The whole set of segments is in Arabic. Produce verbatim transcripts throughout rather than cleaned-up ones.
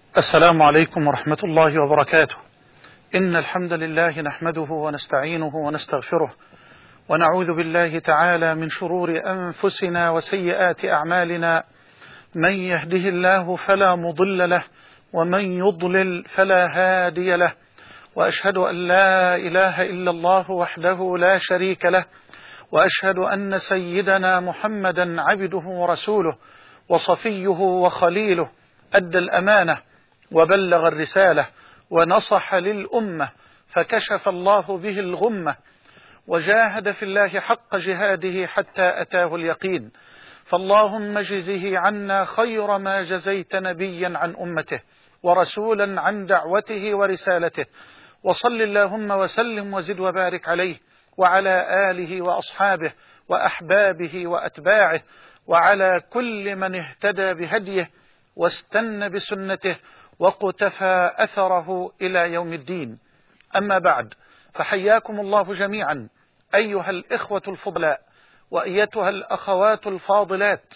السلام عليكم ورحمة الله وبركاته. إن الحمد لله نحمده ونستعينه ونستغفره، ونعوذ بالله تعالى من شرور أنفسنا وسيئات أعمالنا. من يهده الله فلا مضل له، ومن يضلل فلا هادي له، وأشهد أن لا إله إلا الله وحده لا شريك له، وأشهد أن سيدنا محمدا عبده ورسوله وصفيه وخليله، أدى الأمانة وبلغ الرسالة ونصح للأمة، فكشف الله به الغمة، وجاهد في الله حق جهاده حتى أتاه اليقين. فاللهم اجزه عنا خير ما جزيت نبيا عن أمته ورسولا عن دعوته ورسالته، وصل اللهم وسلم وزد وبارك عليه وعلى آله وأصحابه وأحبابه وأتباعه، وعلى كل من اهتدى بهديه واستنى بسنته وقتفى أثره إلى يوم الدين. أما بعد، فحياكم الله جميعا أيها الإخوة الفضلاء وأيتها الأخوات الفاضلات،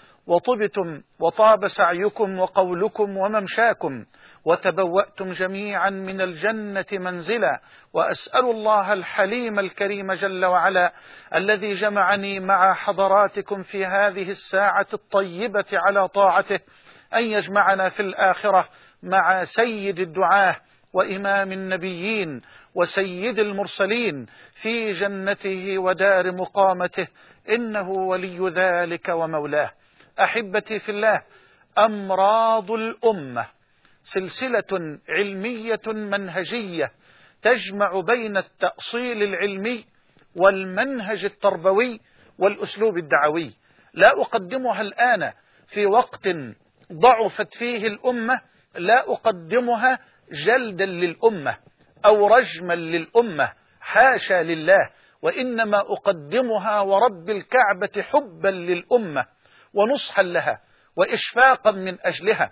وطبتم وطاب سعيكم وقولكم وممشاكم، وتبوأتم جميعا من الجنة منزلا. وأسأل الله الحليم الكريم جل وعلا الذي جمعني مع حضراتكم في هذه الساعة الطيبة على طاعته أن يجمعنا في الآخرة مع سيد الدعاة وإمام النبيين وسيد المرسلين في جنته ودار مقامته، إنه ولي ذلك ومولاه. أحبتي في الله، أمراض الأمة سلسلة علمية منهجية تجمع بين التأصيل العلمي والمنهج التربوي والأسلوب الدعوي. لا أقدمها الآن في وقت ضعفت فيه الأمة، لا أقدمها جلدا للأمة أو رجما للأمة، حاشا لله، وإنما أقدمها ورب الكعبة حبا للأمة ونصحا لها وإشفاقا من أجلها.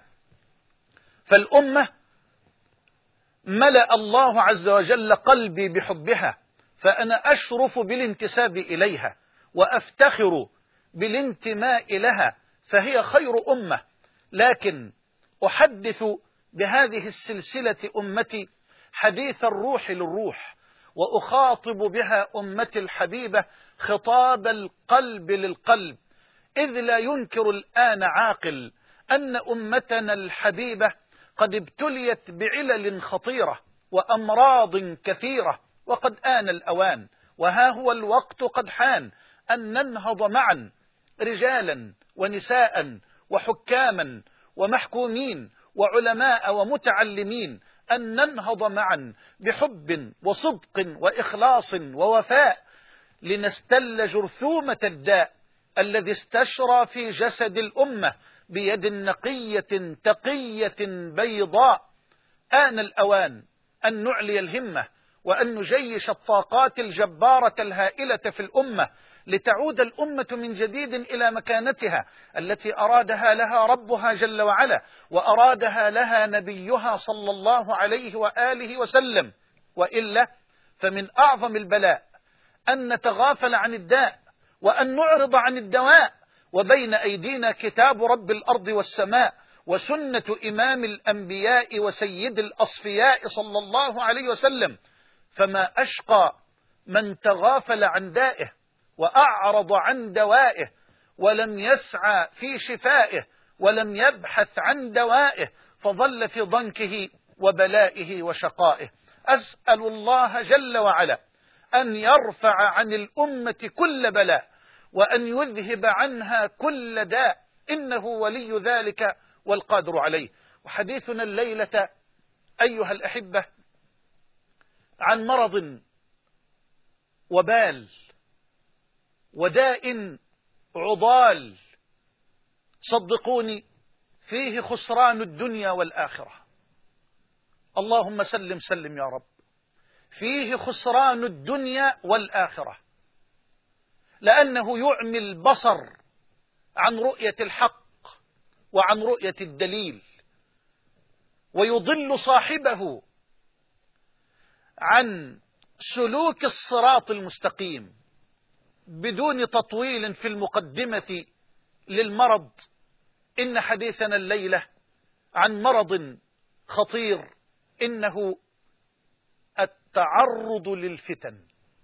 فالأمة ملأ الله عز وجل قلبي بحبها، فأنا أشرف بالانتساب إليها وأفتخر بالانتماء لها، فهي خير أمة. لكن أحدث بهذه السلسلة أمتي حديث الروح للروح، وأخاطب بها أمتي الحبيبة خطاب القلب للقلب، إذ لا ينكر الآن عاقل أن أمتنا الحبيبة قد ابتليت بعلل خطيرة وأمراض كثيرة، وقد آن الأوان، وها هو الوقت قد حان أن ننهض معا رجالا ونساء وحكاما ومحكومين وعلماء ومتعلمين، أن ننهض معا بحب وصدق وإخلاص ووفاء لنستل جرثومة الداء الذي استشرى في جسد الأمة بيد نقية تقية بيضاء. آن الأوان أن نعلي الهمة وأن نجيش الطاقات الجبارة الهائلة في الأمة، لتعود الأمة من جديد إلى مكانتها التي أرادها لها ربها جل وعلا، وأرادها لها نبيها صلى الله عليه وآله وسلم. وإلا فمن أعظم البلاء أن نتغافل عن الداء وأن نعرض عن الدواء، وبين أيدينا كتاب رب الأرض والسماء وسنة إمام الأنبياء وسيد الأصفياء صلى الله عليه وسلم. فما أشقى من تغافل عن دائه وأعرض عن دوائه ولم يسعى في شفائه ولم يبحث عن دوائه، فظل في ضنكه وبلائه وشقائه. أسأل الله جل وعلا أن يرفع عن الأمة كل بلاء وأن يذهب عنها كل داء، إنه ولي ذلك والقادر عليه. وحديثنا الليلة أيها الأحبة عن مرض وبال وداء عضال، صدقوني فيه خسران الدنيا والآخرة. اللهم سلم سلم يا رب. فيه خسران الدنيا والآخرة، لأنه يعمي البصر عن رؤية الحق وعن رؤية الدليل، ويضل صاحبه عن سلوك الصراط المستقيم. بدون تطويل في المقدمة للمرض، إن حديثنا الليلة عن مرض خطير، إنه التعرض للفتن.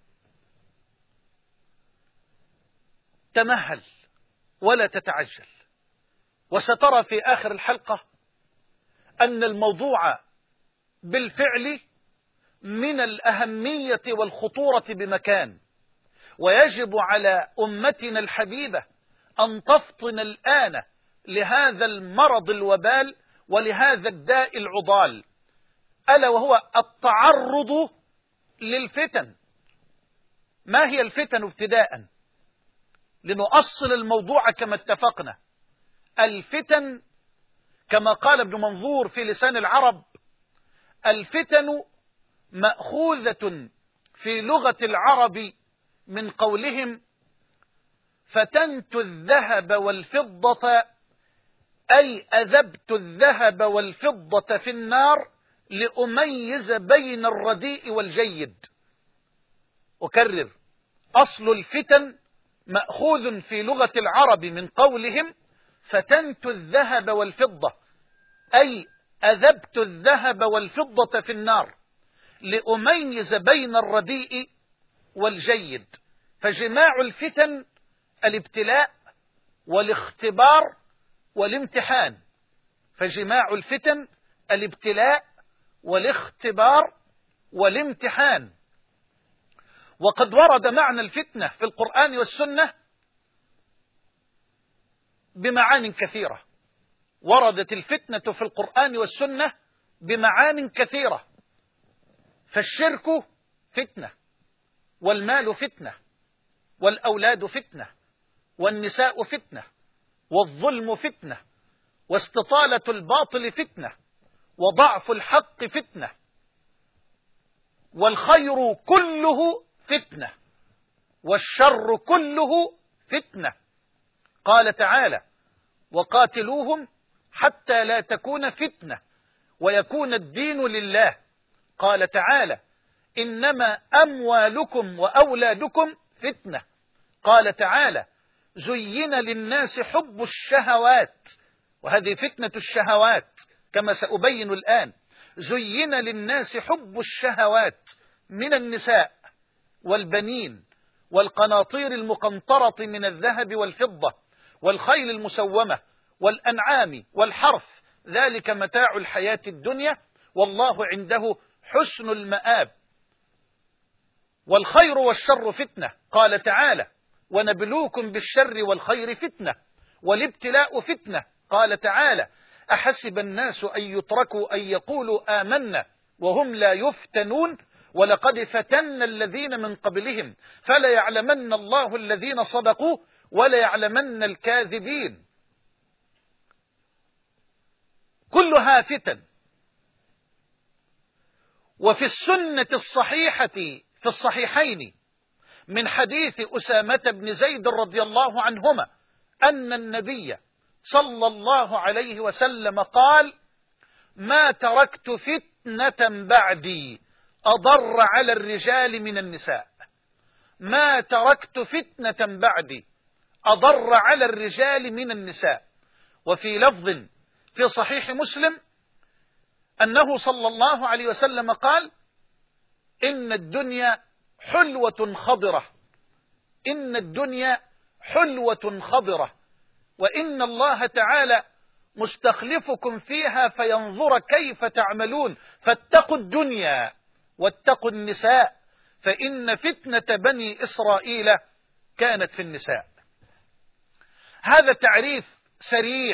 تمهل ولا تتعجل، وسترى في آخر الحلقة أن الموضوع بالفعل من الأهمية والخطورة بمكان، ويجب على أمتنا الحبيبة أن تفطن الآن لهذا المرض الوبال ولهذا الداء العضال، ألا وهو التعرض للفتن. ما هي الفتن ابتداء؟ لنؤصل الموضوع كما اتفقنا. الفتن كما قال ابن منظور في لسان العرب: الفتن مأخوذة في لغة العرب من قولهم فتنت الذهب والفضة، أي أذبت الذهب والفضة في النار لأميز بين الرديء والجيد. أكرر: أصل الفتن مأخوذ في لغة العرب من قولهم فتنت الذهب والفضة، أي أذبت الذهب والفضة في النار لأميز بين الرديء والجيد. فجماع الفتن الابتلاء والاختبار والامتحان، فجماع الفتن الابتلاء والاختبار والامتحان. وقد ورد معنى الفتنة في القرآن والسنة بمعان كثيرة. وردت الفتنة في القرآن والسنة بمعان كثيرة. فالشرك فتنة، والمال فتنة، والأولاد فتنة، والنساء فتنة، والظلم فتنة، واستطالة الباطل فتنة، وضعف الحق فتنة، والخير كله فتنة، والشر كله فتنة. قال تعالى: وقاتلوهم حتى لا تكون فتنة ويكون الدين لله. قال تعالى: إنما أموالكم وأولادكم فتنة. قال تعالى: زين للناس حب الشهوات، وهذه فتنة الشهوات كما سأبين الآن. زين للناس حب الشهوات من النساء والبنين والقناطير المقنطرة من الذهب والفضة والخيل المسومة والأنعام والحرث، ذلك متاع الحياة الدنيا والله عنده حسن المآب. والخير والشر فتنة. قال تعالى: ونبلوكم بالشر والخير فتنة والابتلاء فتنة. قال تعالى: أحسب الناس أن يتركوا أن يقولوا آمنا وهم لا يفتنون ولقد فتنا الذين من قبلهم فلا يعلمن الله الذين صدقوا ولا يعلمن الكاذبين. كلها فتن. وفي السنة الصحيحة في الصحيحين من حديث أسامة بن زيد رضي الله عنهما أن النبي صلى الله عليه وسلم قال: ما تركت فتنة بعدي أضر على الرجال من النساء. ما تركت فتنة بعدي أضر على الرجال من النساء. وفي لفظ في صحيح مسلم أنه صلى الله عليه وسلم قال: إن الدنيا حلوة خضرة، إن الدنيا حلوة خضرة، وإن الله تعالى مستخلفكم فيها فينظر كيف تعملون، فاتقوا الدنيا واتقوا النساء فإن فتنة بني إسرائيل كانت في النساء. هذا تعريف سريع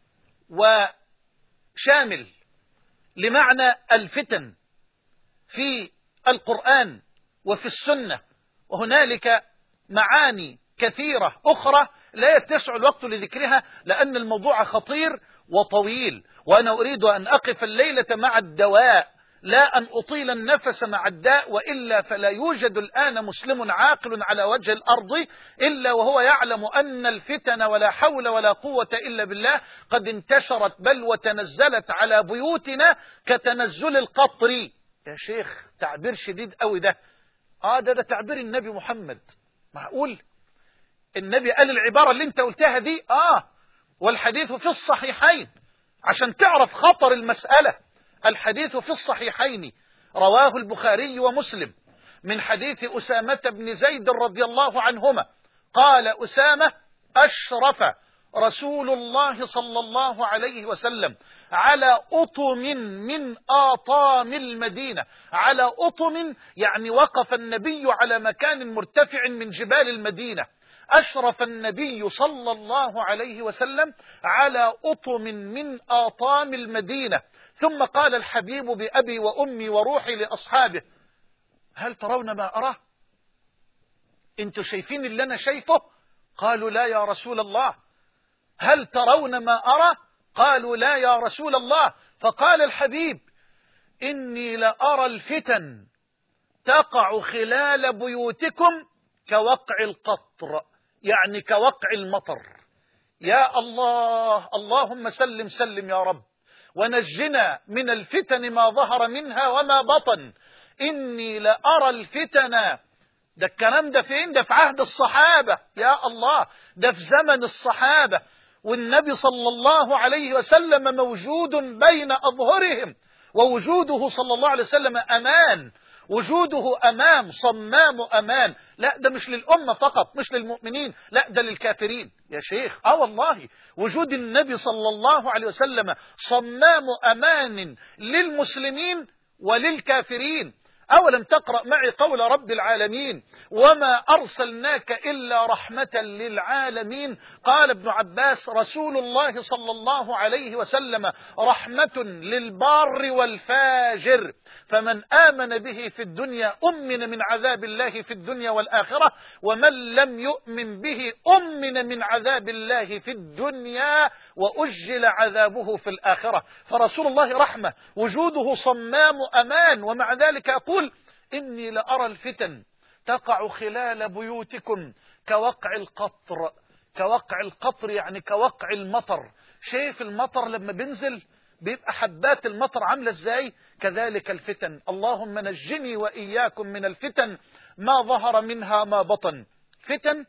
وشامل لمعنى الفتن في القرآن وفي السنة، وهنالك معاني كثيرة أخرى لا يتسع الوقت لذكرها لأن الموضوع خطير وطويل، وأنا أريد أن أقف الليلة مع الدواء لا أن أطيل النفس مع الداء، وإلا فلا يوجد الآن مسلم عاقل على وجه الأرض إلا وهو يعلم أن الفتن ولا حول ولا قوة إلا بالله قد انتشرت بل وتنزلت على بيوتنا كتنزل القطر. يا شيخ تعبير شديد قوي ده. آه ده, ده تعبير النبي محمد. معقول النبي قال العبارة اللي انت قلتها دي؟ آه والحديث في الصحيحين عشان تعرف خطر المسألة. الحديث في الصحيحين، رواه البخاري ومسلم من حديث أسامة بن زيد رضي الله عنهما قال أسامة: أشرف رسول الله صلى الله عليه وسلم على أطم من آطام المدينة. على أطم يعني وقف النبي على مكان مرتفع من جبال المدينة. أشرف النبي صلى الله عليه وسلم على أطم من آطام المدينة. ثم قال الحبيب بأبي وأمي وروحي لأصحابه: هل ترون ما أراه؟ انتوا شايفين اللي أنا شايفه؟ قالوا: لا يا رسول الله. هل ترون ما أرى؟ قالوا: لا يا رسول الله. فقال الحبيب: إني لأرى الفتن تقع خلال بيوتكم كوقع القطر، يعني كوقع المطر. يا الله، اللهم سلم سلم يا رب، ونجنا من الفتن ما ظهر منها وما بطن. إني لأرى الفتن. ده الكلام ده فين؟ ده في عهد الصحابة. يا الله، ده في زمن الصحابة، والنبي صلى الله عليه وسلم موجود بين أظهرهم، ووجوده صلى الله عليه وسلم أمان، وجوده أمام صمام أمان. لا، ده مش للأمة فقط، مش للمؤمنين، لا ده للكافرين يا شيخ. آه والله، وجود النبي صلى الله عليه وسلم صمام أمان للمسلمين وللكافرين. أولم تقرأ معي قول رب العالمين: وما أرسلناك إلا رحمة للعالمين. قال ابن عباس: رسول الله صلى الله عليه وسلم رحمة للبار والفاجر، فمن آمن به في الدنيا أمن من عذاب الله في الدنيا والآخرة، ومن لم يؤمن به أمن من عذاب الله في الدنيا وأجل عذابه في الآخرة. فرسول الله رحمة، وجوده صمام أمان، ومع ذلك يقول: إني لأرى الفتن تقع خلال بيوتكم كوقع القطر. كوقع القطر يعني كوقع المطر. شايف المطر لما بينزل بيبقى حبات المطر عاملة ازاي؟ كذلك الفتن. اللهم نجني وإياكم من الفتن ما ظهر منها ما بطن. فتن،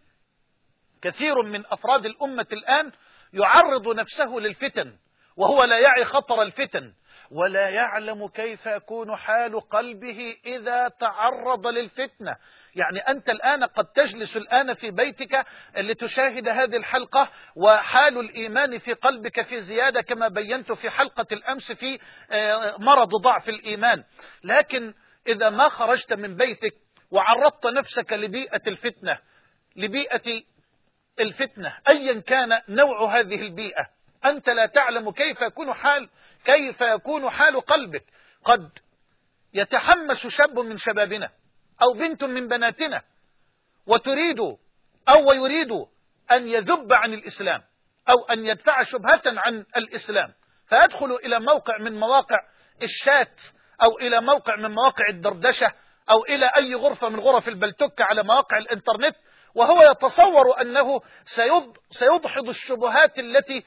كثير من أفراد الأمة الآن يعرض نفسه للفتن وهو لا يعي خطر الفتن، ولا يعلم كيف يكون حال قلبه إذا تعرض للفتنة. يعني أنت الآن قد تجلس الآن في بيتك لتشاهد هذه الحلقة، وحال الإيمان في قلبك في زيادة كما بينت في حلقة الأمس في مرض ضعف الإيمان. لكن إذا ما خرجت من بيتك وعرضت نفسك لبيئة الفتنة، لبيئة الفتنة أيا كان نوع هذه البيئة، أنت لا تعلم كيف يكون حال كيف يكون حال قلبك. قد يتحمس شاب من شبابنا أو بنت من بناتنا وتريد أو يريد أن يذب عن الإسلام أو أن يدفع شبهة عن الإسلام، فيدخل إلى موقع من مواقع الشات أو إلى موقع من مواقع الدردشة أو إلى أي غرفة من غرف البلتك على مواقع الإنترنت، وهو يتصور أنه سيدحض الشبهات التي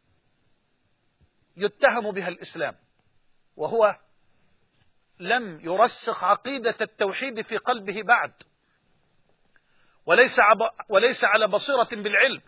يتهم بها الإسلام، وهو لم يرسخ عقيدة التوحيد في قلبه بعد، وليس وليس على بصيرة بالعلم،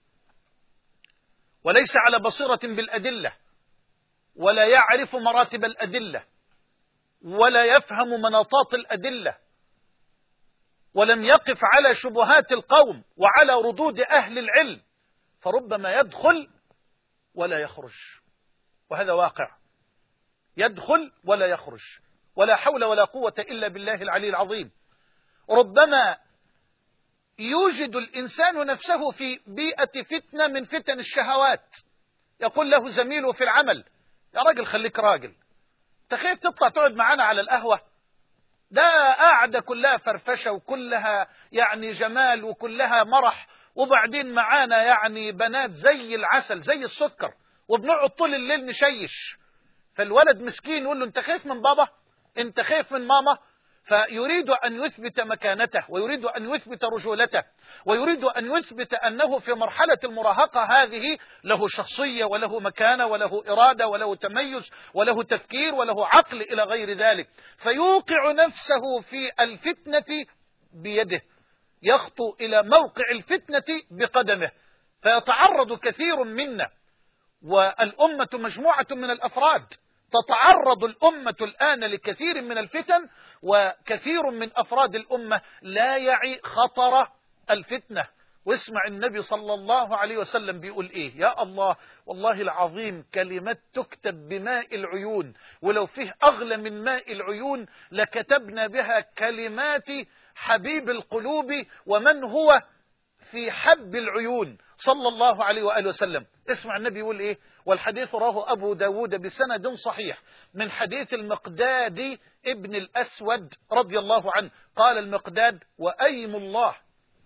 وليس على بصيرة بالأدلة، ولا يعرف مراتب الأدلة، ولا يفهم مناطات الأدلة، ولم يقف على شبهات القوم وعلى ردود أهل العلم، فربما يدخل ولا يخرج. وهذا واقع، يدخل ولا يخرج، ولا حول ولا قوة إلا بالله العلي العظيم. ربما يوجد الإنسان نفسه في بيئة فتنة من فتن الشهوات، يقول له زميله في العمل: يا راجل خليك راجل، تخيف تطلع تقعد معنا على القهوة، ده قاعدة كلها فرفشة وكلها يعني جمال وكلها مرح، وبعدين معانا يعني بنات زي العسل زي السكر، وبنقعد طول الليل نشيش. فالولد مسكين يقول له: انت خايف من بابا؟ انت خايف من ماما؟ فيريد أن يثبت مكانته، ويريد أن يثبت رجولته، ويريد أن يثبت أنه في مرحلة المراهقة هذه له شخصية وله مكانة وله إرادة وله تميز وله تفكير وله عقل إلى غير ذلك، فيوقع نفسه في الفتنة بيده، يخطو إلى موقع الفتنة بقدمه، فيتعرض كثير منا، والأمة مجموعة من الأفراد تتعرض الأمة الآن لكثير من الفتن، وكثير من أفراد الأمة لا يعي خطر الفتنة. واسمع النبي صلى الله عليه وسلم بيقول إيه. يا الله، والله العظيم كلمات تكتب بماء العيون، ولو فيه أغلى من ماء العيون لكتبنا بها كلمات حبيب القلوب ومن هو في حب العيون صلى الله عليه وآله وسلم. اسمع النبي يقول إيه، والحديث رواه أبو داود بسند صحيح من حديث المقداد ابن الأسود رضي الله عنه. قال المقداد: وأيم الله،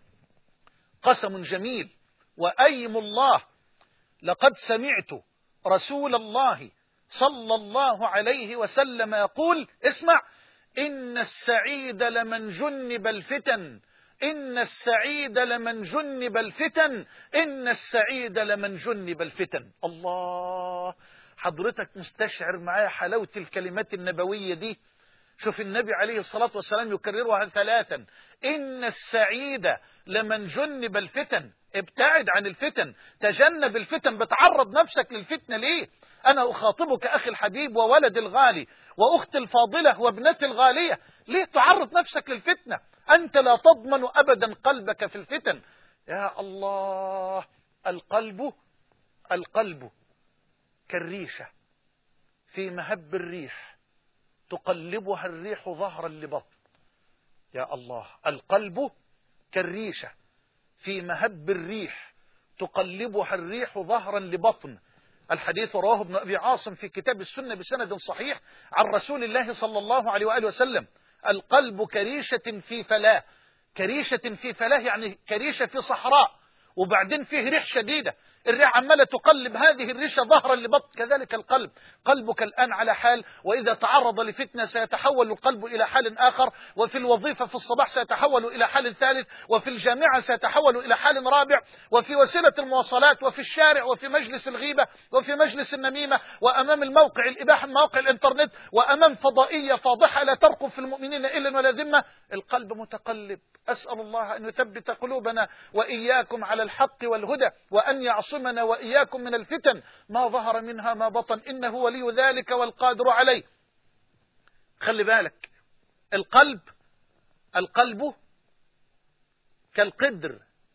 قسم جميل، وأيم الله لقد سمعت رسول الله صلى الله عليه وسلم يقول، اسمع: إن السعيد لمن جنب الفتن، إن السعيد لمن جنب الفتن، إن السعيد لمن جنب الفتن. الله، حضرتك مستشعر معايا حلاوة الكلمات النبوية دي؟ شوف النبي عليه الصلاة والسلام يكررها ثلاثا: إن السعيد لمن جنب الفتن. ابتعد عن الفتن، تجنب الفتن. بتعرض نفسك للفتنة ليه؟ أنا أخاطبك أخي الحبيب وولد الغالي وأختي الفاضلة وابنتي الغالية، ليه تعرض نفسك للفتنة؟ أنت لا تضمن أبدا قلبك في الفتن. يا الله، القلب القلب كالريشة في مهب الريح تقلبها الريح ظهرا لبطن. يا الله، القلب كالريشة في مهب الريح تقلبها الريح ظهرا لبطن. الحديث رواه ابن أبي عاصم في كتاب السنة بسند صحيح عن رسول الله صلى الله عليه وآله وسلم: القلب كريشة في فلاة. كريشة في فلاة يعني كريشة في صحراء، وبعدين فيه ريح شديدة، الريح عمالة تقلب هذه الريشة ظهرا لبطن. كذلك القلب، قلبك الآن على حال، وإذا تعرض لفتنة سيتحول القلب إلى حال آخر، وفي الوظيفة في الصباح سيتحول إلى حال ثالث، وفي الجامعة سيتحول إلى حال رابع، وفي وسيلة المواصلات، وفي الشارع، وفي مجلس الغيبة، وفي مجلس النميمة، وأمام الموقع الإباحة مواقع الإنترنت، وأمام فضائية فاضحة لا ترقب في المؤمنين إلا ولا ذمة. القلب متقلب. أسأل الله أن يثبت قلوبنا وإياكم على الحق والهدى، وأن يعصمنا وإياكم من الفتن ما ظهر منها ما بطن، إنه ولي ذلك والقادر عليه. خلي بالك، القلب القلب كالقدر،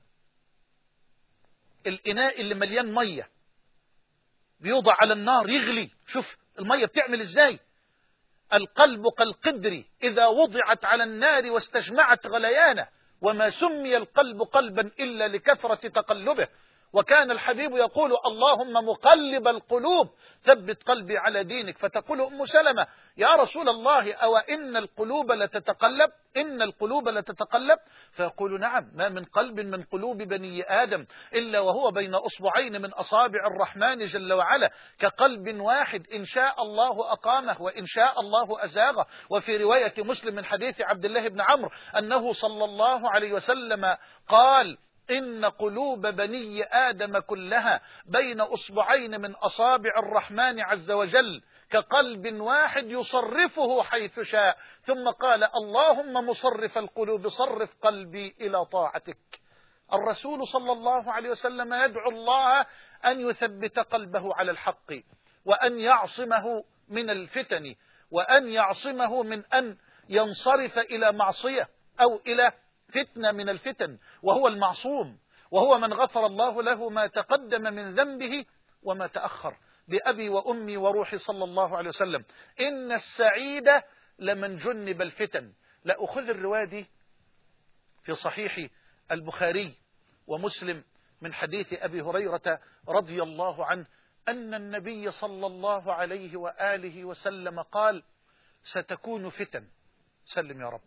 الإناء اللي مليان مية بيوضع على النار يغلي. شوف المية بتعمل إزاي. القلب كالقدر إذا وضعت على النار واستجمعت غليانه، وما سمي القلب قلبا إلا لكثرة تقلبه. وكان الحبيب يقول: اللهم مقلب القلوب ثبت قلبي على دينك. فتقول أم سلمة: يا رسول الله، أو إن القلوب لتتقلب؟ إن القلوب لتتقلب؟ فيقول: نعم، ما من قلب من قلوب بني آدم إلا وهو بين أصبعين من أصابع الرحمن جل وعلا، كقلب واحد إن شاء الله أقامه وإن شاء الله أزاغه. وفي رواية مسلم من حديث عبد الله بن عمرو أنه صلى الله عليه وسلم قال: إن قلوب بني آدم كلها بين أصبعين من أصابع الرحمن عز وجل، كقلب واحد يصرفه حيث شاء. ثم قال: اللهم مصرف القلوب صرف قلبي إلى طاعتك. الرسول صلى الله عليه وسلم يدعو الله أن يثبت قلبه على الحق، وأن يعصمه من الفتن، وأن يعصمه من أن ينصرف إلى معصية أو إلى فتنة من الفتن، وهو المعصوم، وهو من غفر الله له ما تقدم من ذنبه وما تأخر. بأبي وأمي وروحي صلى الله عليه وسلم: إن السعيد لمن جنب الفتن. لا أخذ الرواية دي في صحيح البخاري ومسلم من حديث أبي هريرة رضي الله عنه أن النبي صلى الله عليه وآله وسلم قال: ستكون فتن، سلم يا رب،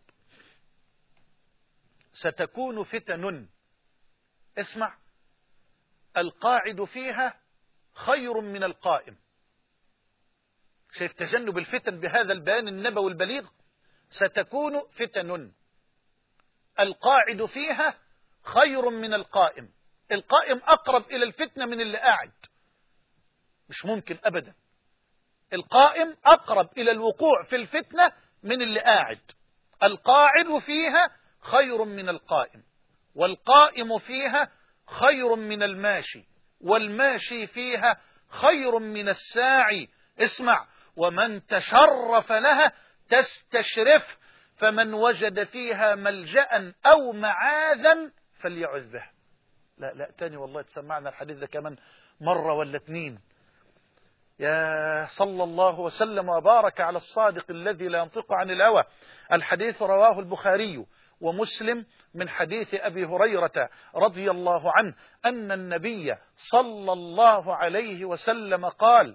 ستكون فتن، اسمع، القاعد فيها خير من القائم. شايف تجنب الفتن بهذا البيان النبوي البليغ؟ ستكون فتن، القاعد فيها خير من القائم. القائم أقرب إلى الفتنة من اللي قاعد، مش ممكن أبدا. القائم أقرب إلى الوقوع في الفتنة من اللي قاعد. القاعد فيها خير من القائم، والقائم فيها خير من الماشي، والماشي فيها خير من الساعي. اسمع: ومن تشرف لها تستشرف، فمن وجد فيها ملجأ أو معاذا فليعذ به. لا لا تاني والله تسمعنا الحديث ده كمان مرة ولا اتنين. يا صلى الله وسلم وبارك على الصادق الذي لا ينطق عن الهوى. الحديث رواه البخاري ومسلم من حديث أبي هريرة رضي الله عنه أن النبي صلى الله عليه وسلم قال: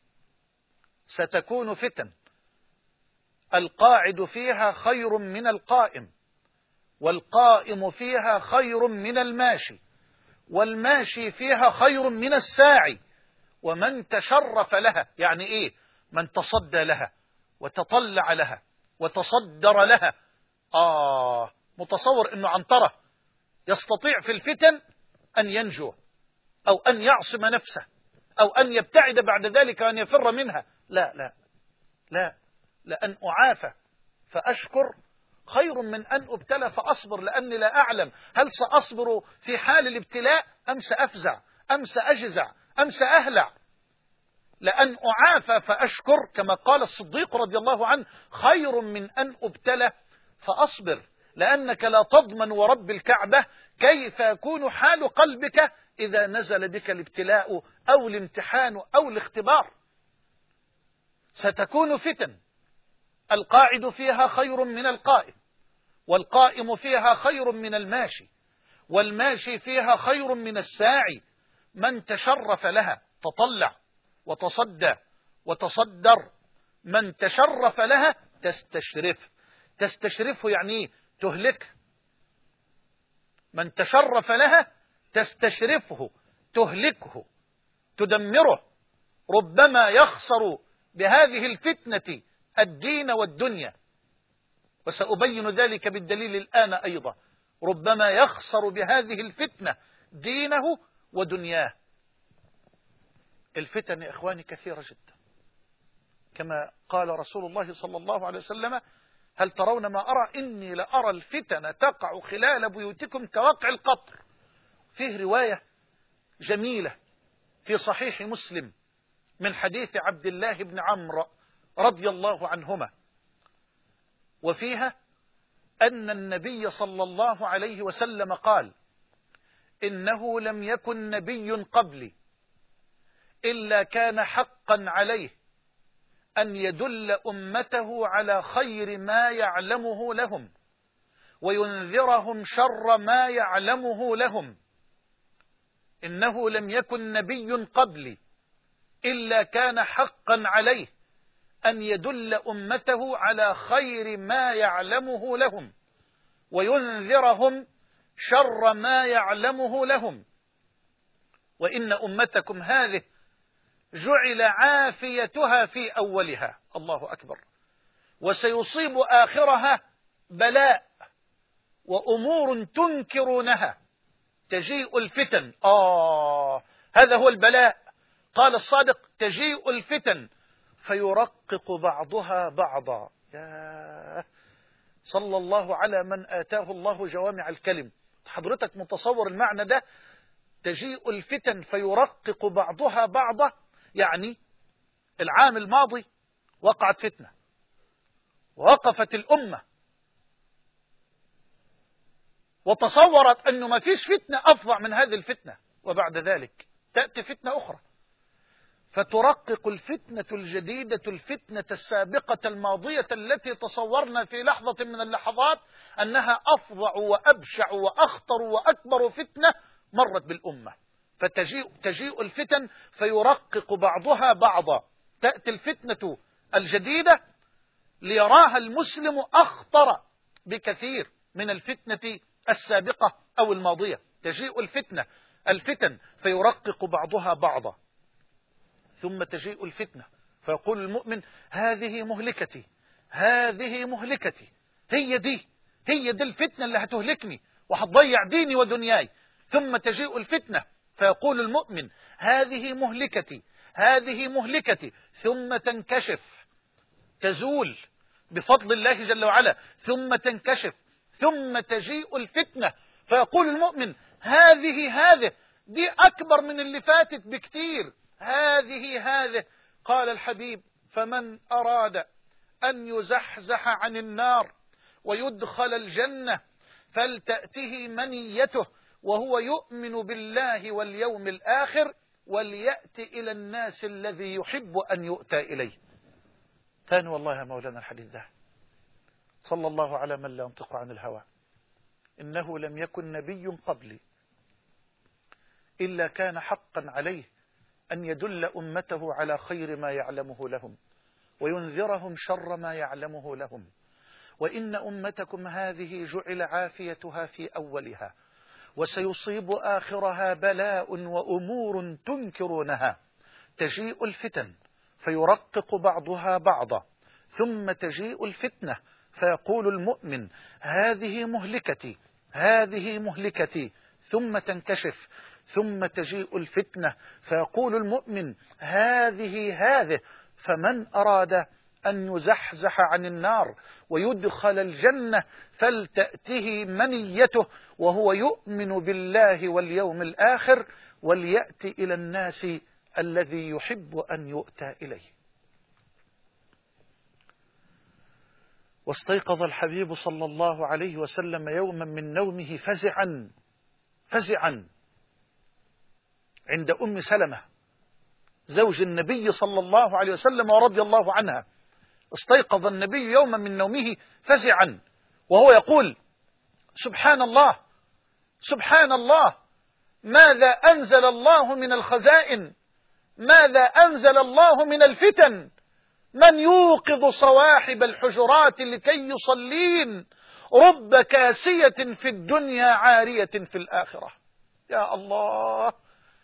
ستكون فتن القاعد فيها خير من القائم، والقائم فيها خير من الماشي، والماشي فيها خير من الساعي، ومن تشرف لها، يعني إيه؟ من تصدى لها وتطلع لها وتصدر لها. آه متصور أنه عنترة يستطيع في الفتن أن ينجو أو أن يعصم نفسه أو أن يبتعد بعد ذلك وأن يفر منها. لا لا لا، لأن أعافى فأشكر خير من أن أبتلى فأصبر، لأني لا أعلم هل سأصبر في حال الابتلاء أم سأفزع أم سأجزع أم سأهلع. لأن أعافى فأشكر كما قال الصديق رضي الله عنه خير من أن أبتلى فأصبر، لأنك لا تضمن ورب الكعبة كيف يكون حال قلبك إذا نزل بك الابتلاء أو الامتحان أو الاختبار. ستكون فتن القاعد فيها خير من القائم، والقائم فيها خير من الماشي، والماشي فيها خير من الساعي. من تشرف لها تطلع وتصدى وتصدر، من تشرف لها تستشرف. تستشرفه يعني تهلك. من تشرف لها تستشرفه تهلكه تدمره. ربما يخسر بهذه الفتنة الدين والدنيا، وسأبين ذلك بالدليل الآن أيضا. ربما يخسر بهذه الفتنة دينه ودنياه. الفتن يا إخواني كثيرة جدا، كما قال رسول الله صلى الله عليه وسلم: هل ترون ما أرى؟ إني لأرى الفتن تقع خلال بيوتكم كوقع القطر. فيه رواية جميلة في صحيح مسلم من حديث عبد الله بن عمرو رضي الله عنهما، وفيها أن النبي صلى الله عليه وسلم قال: إنه لم يكن نبي قبلي إلا كان حقا عليه أن يدل أمته على خير ما يعلمه لهم وينذرهم شر ما يعلمه لهم. إنه لم يكن نبي قبلي إلا كان حقا عليه أن يدل أمته على خير ما يعلمه لهم وينذرهم شر ما يعلمه لهم. وإن أمتكم هذه جعل عافيتها في أولها، الله أكبر، وسيصيب آخرها بلاء وأمور تنكرونها. تجيء الفتن، آه هذا هو البلاء. قال الصادق: تجيء الفتن فيرقق بعضها بعضا. يا صلى الله على من آتاه الله جوامع الكلم. حضرتك متصور المعنى ده؟ تجيء الفتن فيرقق بعضها بعضا، يعني العام الماضي وقعت فتنة ووقفت الأمة وتصورت أنه ما فيش فتنة أفظع من هذه الفتنة، وبعد ذلك تأتي فتنة أخرى فترقق الفتنة الجديدة الفتنة السابقة الماضية التي تصورنا في لحظة من اللحظات أنها أفظع وأبشع وأخطر وأكبر فتنة مرت بالأمة. فتجيء تجيء الفتن فيرقق بعضها بعضا. تأتي الفتنة الجديدة ليراها المسلم أخطر بكثير من الفتنة السابقة أو الماضية. تجيء الفتنة الفتن فيرقق بعضها بعضا، ثم تجيء الفتنة فيقول المؤمن: هذه مهلكتي، هذه مهلكتي، هي دي هي دي الفتنة اللي هتهلكني وهتضيع ديني ودنياي. ثم تجيء الفتنة فيقول المؤمن: هذه مهلكتي، هذه مهلكتي، ثم تنكشف، تزول بفضل الله جل وعلا، ثم تنكشف، ثم تجيء الفتنة فيقول المؤمن: هذه هذه دي أكبر من اللي فاتت بكتير، هذه هذه. قال الحبيب فمن أراد أن يزحزح عن النار ويدخل الجنة فلتأته منيته وهو يؤمن بالله واليوم الآخر وليأت إلى الناس الذي يحب أن يؤتى إليه. ثاني والله يا مولانا الحديث ده صلى الله على من لا ينطق عن الهوى، إنه لم يكن نبي قبلي إلا كان حقا عليه أن يدل أمته على خير ما يعلمه لهم وينذرهم شر ما يعلمه لهم، وإن أمتكم هذه جعل عافيتها في أولها وسيصيب آخرها بلاء وأمور تنكرونها، تجيء الفتن فيرقق بعضها بعضا، ثم تجيء الفتنة فيقول المؤمن هذه مهلكتي هذه مهلكتي، ثم تنكشف، ثم تجيء الفتنة فيقول المؤمن هذه هذه. فمن أراد أن يزحزح عن النار ويدخل الجنة فلتأته منيته وهو يؤمن بالله واليوم الآخر وليأتي إلى الناس الذي يحب أن يؤتى إليه. واستيقظ الحبيب صلى الله عليه وسلم يوما من نومه فزعا فزعا عند أم سلمة زوج النبي صلى الله عليه وسلم ورضي الله عنها. استيقظ النبي يوما من نومه فزعا وهو يقول سبحان الله سبحان الله، ماذا أنزل الله من الخزائن، ماذا أنزل الله من الفتن، من يوقظ صواحب الحجرات لكي يصلين، رب كاسية في الدنيا عارية في الآخرة. يا الله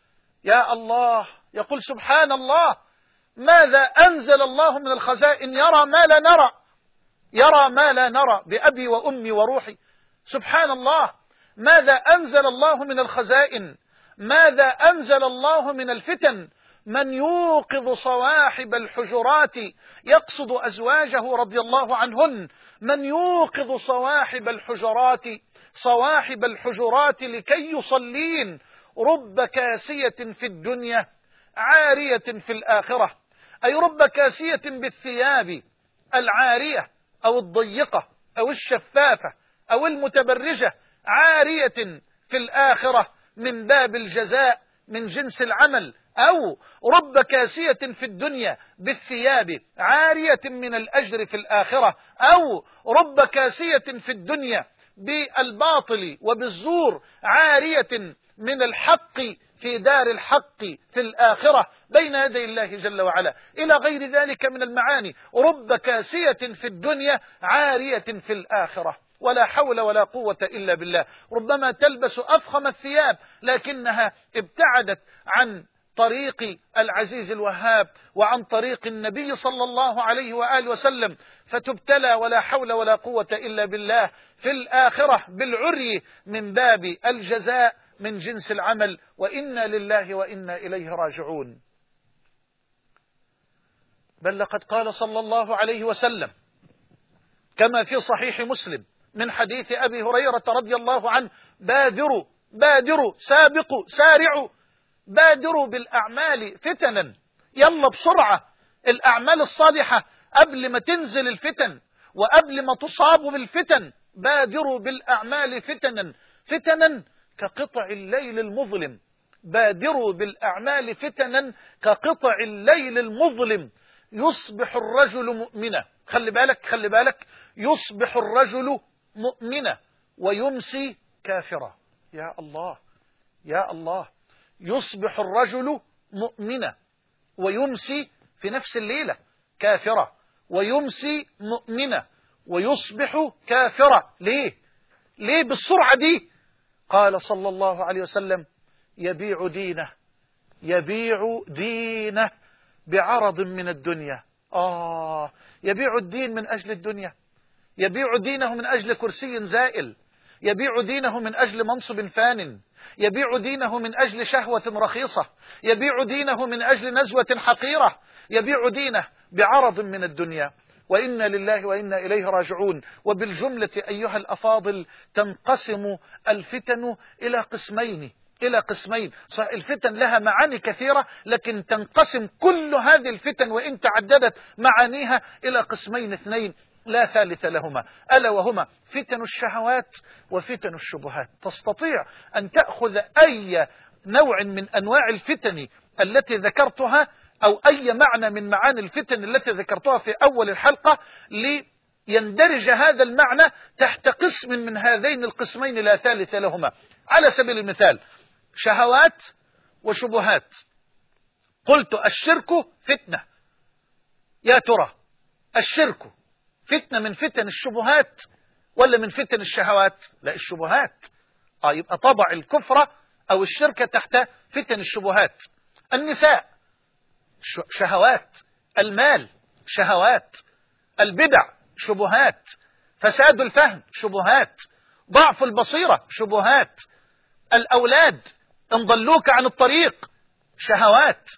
يا الله، يقول سبحان الله، ماذا أنزل الله من الخزائن، يرى ما لا نرى، يرى ما لا نرى بأبي وأمي وروحي. سبحان الله، ماذا أنزل الله من الخزائن، ماذا أنزل الله من الفتن، من يوقظ صواحب الحجرات، يقصد أزواجه رضي الله عنهن، من يوقظ صواحب الحجرات صواحب الحجرات لكي يصلين، رب كاسية في الدنيا عارية في الآخرة، أي رب كاسية بالثياب العارية أو الضيقة أو الشفافة أو المتبرجة، عارية في الآخرة من باب الجزاء من جنس العمل، أو رب كاسية في الدنيا بالثياب عارية من الأجر في الآخرة، أو رب كاسية في الدنيا بالباطل وبالزور عارية من الحق في دار الحق في الآخرة بين يدي الله جل وعلا، إلى غير ذلك من المعاني. رب كاسية في الدنيا عارية في الآخرة، ولا حول ولا قوة إلا بالله. ربما تلبس أفخم الثياب لكنها ابتعدت عن طريق العزيز الوهاب وعن طريق النبي صلى الله عليه وآله وسلم، فتبتلى ولا حول ولا قوة إلا بالله في الآخرة بالعري من باب الجزاء من جنس العمل، وإنا لله وإنا إليه راجعون. بل لقد قال صلى الله عليه وسلم كما في صحيح مسلم من حديث أبي هريرة رضي الله عنه: بادروا بادروا سابقوا سارعوا، بادروا بالأعمال فتنا، يلا بسرعة الأعمال الصالحة قبل ما تنزل الفتن وقبل ما تصابوا بالفتن. بادروا بالأعمال فتنا فتنا كقطع الليل المظلم، بادروا بالأعمال فتنا كقطع الليل المظلم، يصبح الرجل مؤمنا، خلي بالك خلي بالك، يصبح الرجل مؤمنا ويمسي كافرا. يا الله يا الله، يصبح الرجل مؤمنا ويمسي في نفس الليلة كافرا، ويمسي مؤمنا ويصبح كافرا. ليه ليه بالسرعة دي؟ قال صلى الله عليه وسلم: يبيع دينه يبيع دينه بعرض من الدنيا. آه يبيع الدين من أجل الدنيا، يبيع دينه من أجل كرسي زائل، يبيع دينه من أجل منصب فان، يبيع دينه من أجل شهوة رخيصة، يبيع دينه من أجل نزوة حقيرة، يبيع دينه بعرض من الدنيا. وإنا لله وإنا إليه راجعون. وبالجملة أيها الأفاضل تنقسم الفتن إلى قسمين: إلى قسمين. الفتن لها معاني كثيرة، لكن تنقسم كل هذه الفتن وإن تعددت معانيها إلى قسمين اثنين لا ثالث لهما، ألا وهما فتن الشهوات وفتن الشبهات. تستطيع أن تأخذ أي نوع من أنواع الفتن التي ذكرتها أو أي معنى من معاني الفتن التي ذكرتها في أول الحلقة ليندرج هذا المعنى تحت قسم من هذين القسمين لا ثالث لهما. على سبيل المثال شهوات وشبهات. قلت الشرك فتنة، يا ترى الشرك فتنة من فتن الشبهات ولا من فتن الشهوات؟ لا، الشبهات. آه يبقى طبع الكفر أو الشرك تحت فتن الشبهات. النساء شهوات، المال شهوات، البدع شبهات، فساد الفهم شبهات، ضعف البصيرة شبهات، الأولاد إن ضلوك عن الطريق شهوات،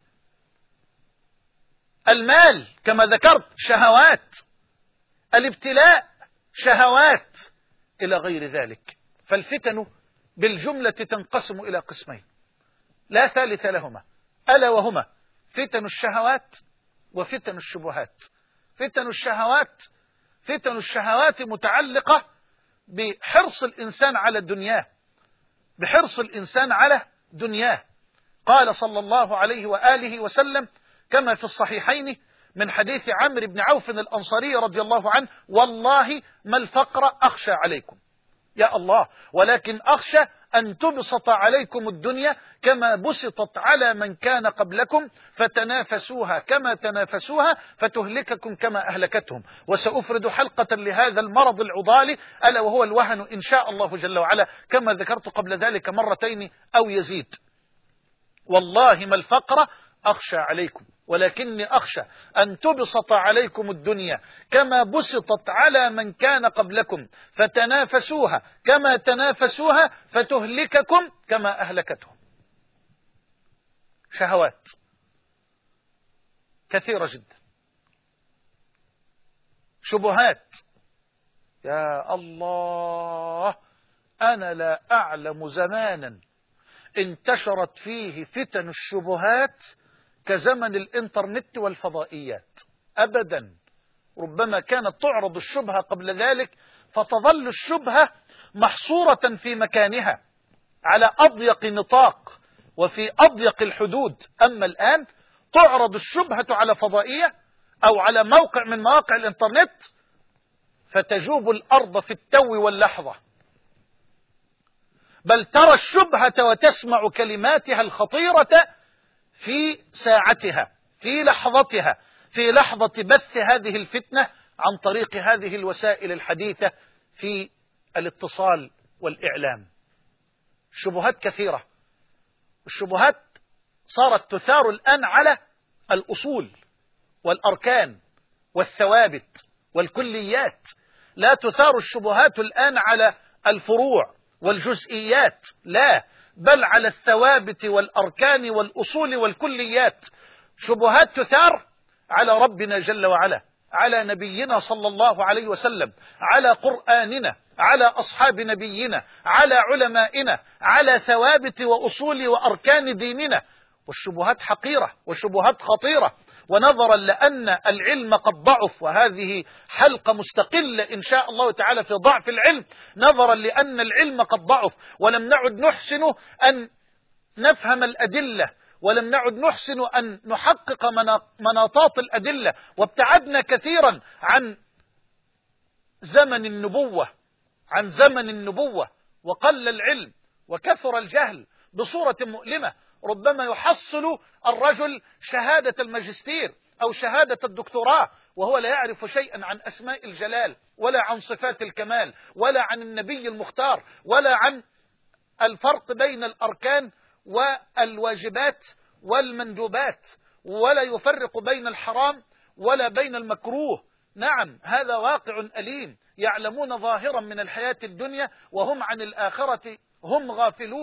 المال كما ذكرت شهوات، الابتلاء شهوات، إلى غير ذلك. فالفتن بالجملة تنقسم إلى قسمين لا ثالث لهما، ألا وهما فتن الشهوات وفتن الشبهات. فتن الشهوات فتن الشهوات متعلقة بحرص الإنسان على دنياه، بحرص الإنسان على دنياه. قال صلى الله عليه وآله وسلم كما في الصحيحين من حديث عمرو بن عوف الأنصاري رضي الله عنه: والله ما الفقر أخشى عليكم، يا الله، ولكن أخشى أن تبسط عليكم الدنيا كما بسطت على من كان قبلكم فتنافسوها كما تنافسوها فتهلككم كما أهلكتهم. وسأفرد حلقة لهذا المرض العضالي ألا وهو الوهن إن شاء الله جل وعلا كما ذكرت قبل ذلك مرتين أو يزيد. والله ما الفقر أخشى عليكم ولكني أخشى أن تبسط عليكم الدنيا كما بسطت على من كان قبلكم فتنافسوها كما تنافسوها فتهلككم كما أهلكتهم. شهوات كثيرة جدا، شبهات يا الله، أنا لا أعلم زمانا انتشرت فيه فتن الشبهات كزمن الإنترنت والفضائيات أبدا. ربما كانت تعرض الشبهة قبل ذلك فتظل الشبهة محصورة في مكانها على أضيق نطاق وفي أضيق الحدود، أما الآن تعرض الشبهة على فضائية أو على موقع من مواقع الإنترنت فتجوب الأرض في التو واللحظة، بل ترى الشبهة وتسمع كلماتها الخطيرة في ساعتها، في لحظتها، في لحظة بث هذه الفتنة عن طريق هذه الوسائل الحديثة في الاتصال والإعلام. شبهات كثيرة، الشبهات صارت تثار الآن على الأصول والأركان والثوابت والكليات، لا تثار الشبهات الآن على الفروع والجزئيات، لا، بل على الثوابت والأركان والأصول والكليات. شبهات تثار على ربنا جل وعلا، على نبينا صلى الله عليه وسلم، على قرآننا، على أصحاب نبينا، على علمائنا، على ثوابت وأصول وأركان ديننا. والشبهات حقيرة وشبهات خطيرة، ونظرا لأن العلم قد ضعف، وهذه حلقة مستقلة إن شاء الله تعالى في ضعف العلم، نظرا لأن العلم قد ضعف ولم نعد نحسن أن نفهم الأدلة، ولم نعد نحسن أن نحقق مناطات الأدلة، وابتعدنا كثيرا عن زمن النبوة عن زمن النبوة وقل العلم وكثر الجهل بصورة مؤلمة. ربما يحصل الرجل شهادة الماجستير أو شهادة الدكتوراه وهو لا يعرف شيئا عن أسماء الجلال ولا عن صفات الكمال ولا عن النبي المختار ولا عن الفرق بين الأركان والواجبات والمندوبات، ولا يفرق بين الحرام ولا بين المكروه. نعم، هذا واقع أليم، يعلمون ظاهرا من الحياة الدنيا وهم عن الآخرة هم غافلون.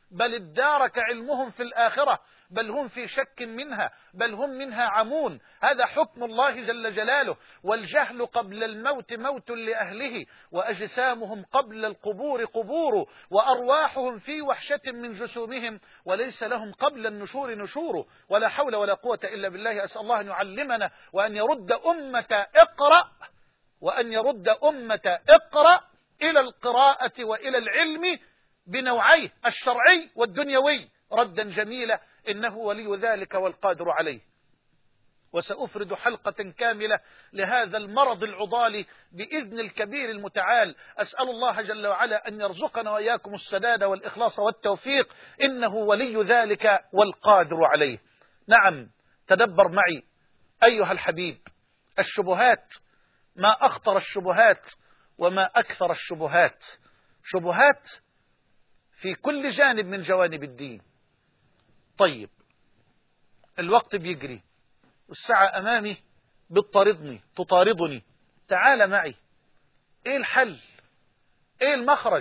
بل ادارك علمهم في الآخرة، بل هم في شك منها، بل هم منها عمون. هذا حكم الله جل جلاله. والجهل قبل الموت موت لأهله، وأجسامهم قبل القبور قبور، وأرواحهم في وحشة من جسومهم، وليس لهم قبل النشور نشور. ولا حول ولا قوة إلا بالله. أسأل الله أن يعلمنا وأن يرد أمة اقرأ وأن يرد أمة اقرأ إلى القراءة وإلى العلم بنوعيه الشرعي والدنيوي ردا جميلا، إنه ولي ذلك والقادر عليه. وسأفرد حلقة كاملة لهذا المرض العضال بإذن الكبير المتعال. أسأل الله جل وعلا أن يرزقنا وإياكم السداد والإخلاص والتوفيق، إنه ولي ذلك والقادر عليه. نعم، تدبر معي أيها الحبيب، الشبهات، ما أخطر الشبهات وما أكثر الشبهات. شبهات في كل جانب من جوانب الدين. طيب، الوقت بيجري والساعة أمامي بتطاردني تطاردني. تعال معي، إيه الحل؟ إيه المخرج؟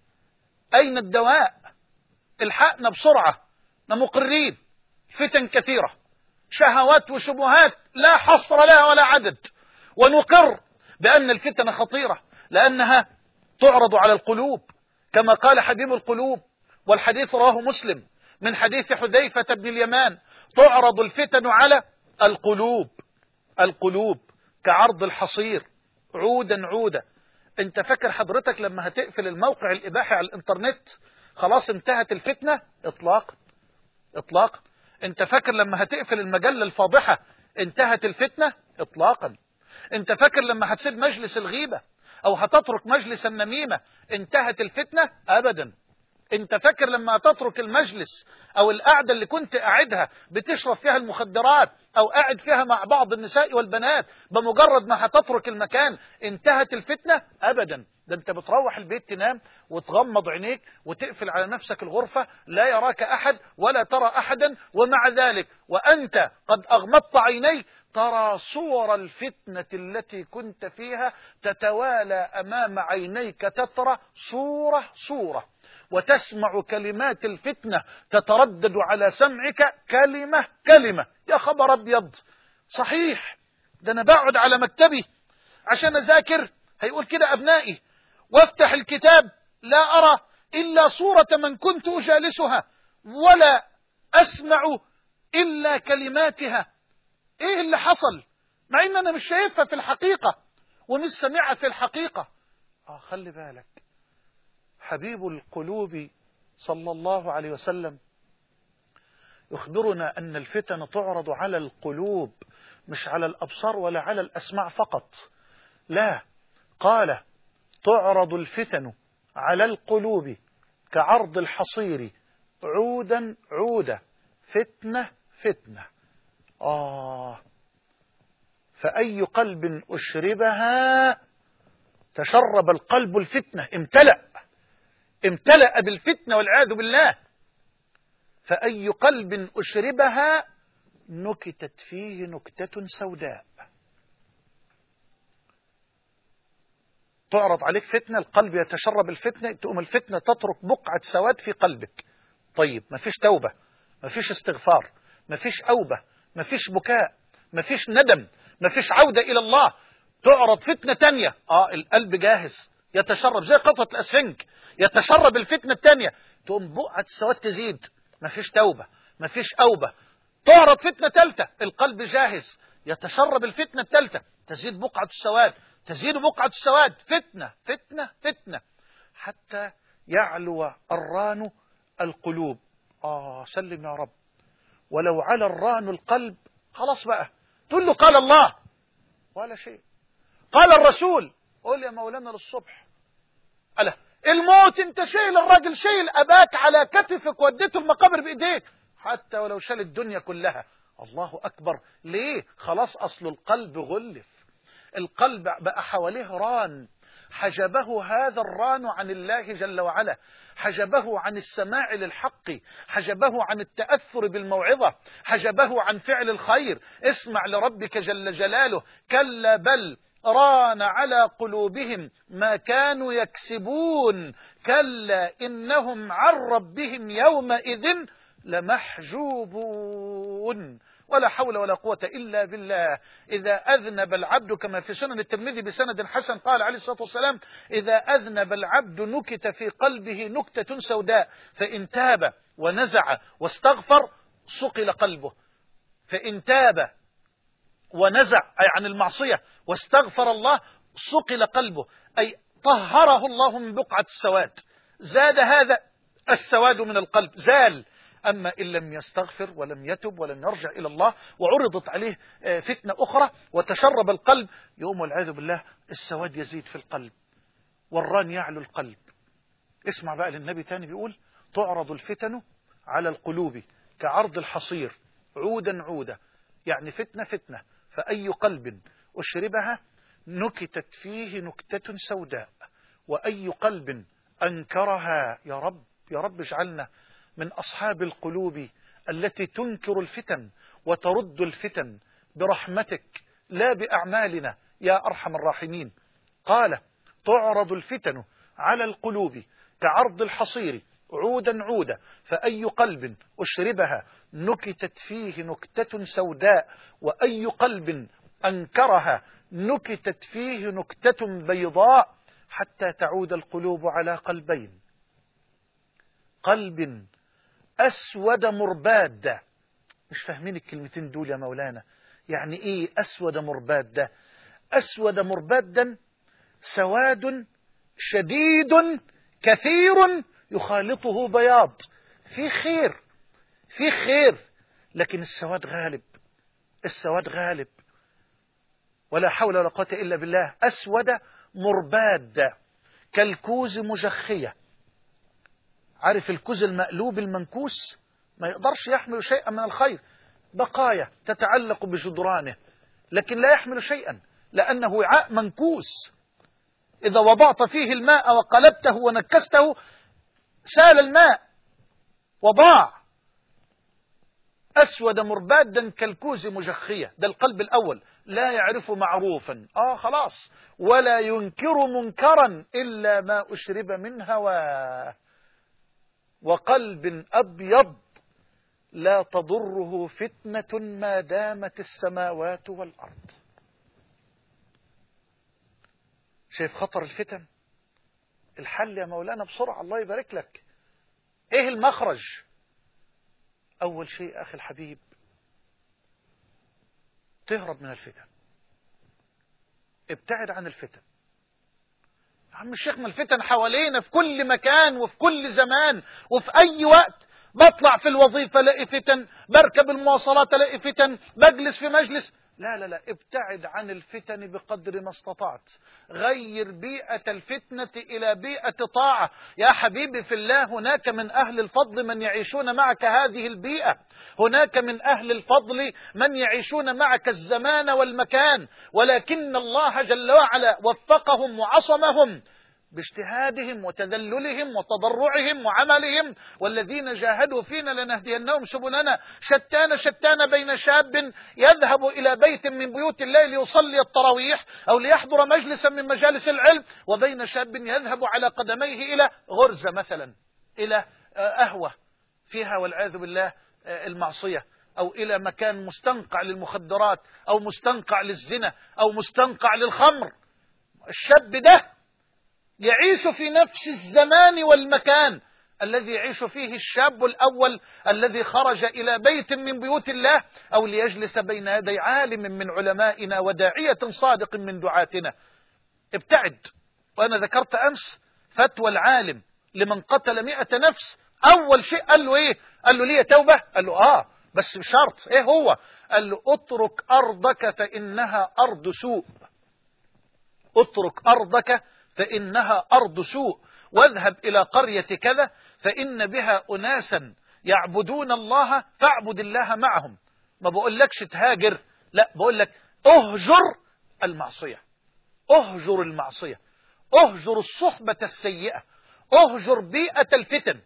أين الدواء؟ الحقنا بسرعة، مقرين. فتن كثيرة، شهوات وشبهات لا حصر لها ولا عدد. ونقر بأن الفتن خطيرة لأنها تعرض على القلوب، كما قال حبيب القلوب، والحديث رواه مسلم من حديث حذيفة بن اليمان: تعرض الفتن على القلوب. القلوب كعرض الحصير عودا عودا. انت فاكر حضرتك لما هتقفل الموقع الإباحي على الانترنت خلاص انتهت الفتنة؟ اطلاقا اطلاقا. انت فاكر لما هتقفل المجلة الفاضحة انتهت الفتنة؟ اطلاقا. انت فاكر لما هتسيب مجلس الغيبة او هتترك مجلس النميمة انتهت الفتنة؟ ابدا. انت فاكر لما تترك المجلس او القعدة اللي كنت قاعدها بتشرب فيها المخدرات او قاعد فيها مع بعض النساء والبنات بمجرد ما هتترك المكان انتهت الفتنة؟ ابدا. ده انت بتروح البيت تنام وتغمض عينيك وتقفل على نفسك الغرفة، لا يراك احد ولا ترى احدا، ومع ذلك وانت قد اغمضت عينيك ترى صور الفتنة التي كنت فيها تتوالى امام عينيك، تترى صورة صورة، وتسمع كلمات الفتنة تتردد على سمعك كلمة كلمة. يا خبر أبيض، صحيح ده أنا بقعد على مكتبي عشان أذاكر، هيقول كده أبنائي، وافتح الكتاب لا أرى إلا صورة من كنت أجالسها ولا أسمع إلا كلماتها. إيه اللي حصل؟ مع إن أنا مش شايفها في الحقيقة ومش سمعها في الحقيقة. آه خلي بالك، حبيب القلوب صلى الله عليه وسلم يخبرنا أن الفتن تعرض على القلوب، مش على الأبصار ولا على الأسماع فقط، لا، قال تعرض الفتن على القلوب كعرض الحصير عودا عودا، فتنة فتنة. آه فأي قلب أشربها تشرب القلب الفتنة، امتلأ امتلأ بالفتنة والعياذ بالله. فأي قلب أشربها نكتت فيه نكتة سوداء. تعرض عليك فتنة، القلب يتشرب الفتنة، تقوم الفتنة تترك بقعة سواد في قلبك. طيب، مفيش توبة، مفيش استغفار، مفيش أوبة، مفيش بكاء، مفيش ندم، مفيش عودة إلى الله. تعرض فتنة تانية، آه القلب جاهز يتشرب زي قطرة الأسفنج، يتشرب الفتنة التانية، تقوم بقعة السواد تزيد، مفيش توبة، مفيش أوبة. تعرض فتنة تالتة، القلب جاهز يتشرب الفتنة التالتة، تزيد بقعة السواد، تزيد بقعة السواد، فتنة فتنة فتنة، حتى يعلو الران القلوب. آه سلم يا رب. ولو على الران القلب خلاص بقى تقول له قال الله ولا شيء، قال الرسول، قول يا مولانا للصبح. ألا الموت انت شايل الراجل، شايل أباك على كتفك وديته المقابر بإيديك، حتى ولو شال الدنيا كلها. الله أكبر. ليه؟ خلاص أصل القلب غلف، القلب بقى حواليه ران، حجبه هذا الران عن الله جل وعلا، حجبه عن السماع للحق، حجبه عن التأثر بالموعظة، حجبه عن فعل الخير. اسمع لربك جل جلاله: كلا بل ران على قلوبهم ما كانوا يكسبون كلا إنهم عن ربهم يومئذ لمحجوبون. ولا حول ولا قوة إلا بالله. إذا أذنب العبد كما في سنن الترمذي بسند حسن قال عليه الصلاة والسلام: إذا أذنب العبد نكت في قلبه نكتة سوداء فإن تاب ونزع واستغفر صقل قلبه. فإن تاب ونزع أي عن المعصية واستغفر الله صقل قلبه، أي طهره الله من بقعة السواد، زاد هذا السواد من القلب زال. أما إن لم يستغفر ولم يتب ولم يرجع إلى الله وعرضت عليه فتنة أخرى وتشرب القلب، يوم والعياذ بالله السواد يزيد في القلب والران يعلو القلب. اسمع بقى للنبي تاني بيقول: تعرض الفتن على القلوب كعرض الحصير عودا عودا، يعني فتنة فتنة، فأي قلب أشربها نكتت فيه نكتة سوداء، وأي قلب أنكرها. يا رب يا رب اجعلنا من أصحاب القلوب التي تنكر الفتن وترد الفتن برحمتك لا بأعمالنا يا أرحم الراحمين. قال: تعرض الفتن على القلوب كعرض الحصير عودا عودا، فأي قلب أشربها نكتت فيه نكتة سوداء، وأي قلب أنكرها نكتت فيه نكتة بيضاء، حتى تعود القلوب على قلبين: قلب أسود مرباد. مش فاهمين الكلمتين دول يا مولانا؟ يعني إيه أسود مرباد؟ أسود مربادا سواد شديد كثير يخالطه بياض، في خير في خير، لكن السواد غالب، السواد غالب. ولا حول ولا قوة إلا بالله. أسود مرباد كالكوز مجخية. عارف الكوز المقلوب المنكوس ما يقدرش يحمل شيئا من الخير، بقايا تتعلق بجدرانه، لكن لا يحمل شيئا لأنه وعاء منكوس. إذا وضعت فيه الماء وقلبته ونكسته سال الماء وضاع. أسود مربادا كالكوز مجخية، ده القلب الأول، لا يعرف معروفا آه خلاص، ولا ينكر منكرا إلا ما أشرب من هواه. وقلب أبيض لا تضره فتنة ما دامت السماوات والأرض. شايف خطر الفتن؟ الحل يا مولانا بسرعة الله يبارك لك. ايه المخرج؟ اول شيء اخي الحبيب تهرب من الفتن، ابتعد عن الفتن. يا عم الشيخ ما الفتن حوالينا في كل مكان وفي كل زمان وفي اي وقت. بطلع في الوظيفة الاقي فتن، بركب المواصلات الاقي فتن، بجلس في مجلس. لا لا لا، ابتعد عن الفتن بقدر ما استطعت. غير بيئة الفتنة إلى بيئة طاعة. يا حبيبي في الله، هناك من أهل الفضل من يعيشون معك هذه البيئة، هناك من أهل الفضل من يعيشون معك الزمان والمكان، ولكن الله جل وعلا وفقهم وعصمهم باجتهادهم وتذللهم وتضرعهم وعملهم. والذين جاهدوا فينا لنهدينهم سبلنا. شتان شتان بين شاب يذهب إلى بيت من بيوت الله ليصلي التراويح أو ليحضر مجلسا من مجالس العلم، وبين شاب يذهب على قدميه إلى غرزة مثلا، إلى قهوة فيها والعياذ بالله المعصية، أو إلى مكان مستنقع للمخدرات أو مستنقع للزنا أو مستنقع للخمر. الشاب ده يعيش في نفس الزمان والمكان الذي يعيش فيه الشاب الأول الذي خرج إلى بيت من بيوت الله أو ليجلس بين يدي عالم من علمائنا وداعية صادق من دعاتنا. ابتعد. وأنا ذكرت أمس فتوى العالم لمن قتل مئة نفس. أول شيء قال له إيه؟ قال له ليه توبة؟ قال له آه بس بشرط. إيه هو؟ قال له اترك أرضك فإنها أرض سوء. اترك أرضك فإنها أرض سوء، واذهب إلى قرية كذا فإن بها أناسا يعبدون الله فاعبد الله معهم. ما بقول لكش تهاجر، لا بقول لك اهجر المعصية، اهجر المعصية، اهجر الصحبة السيئة، اهجر بيئة الفتن،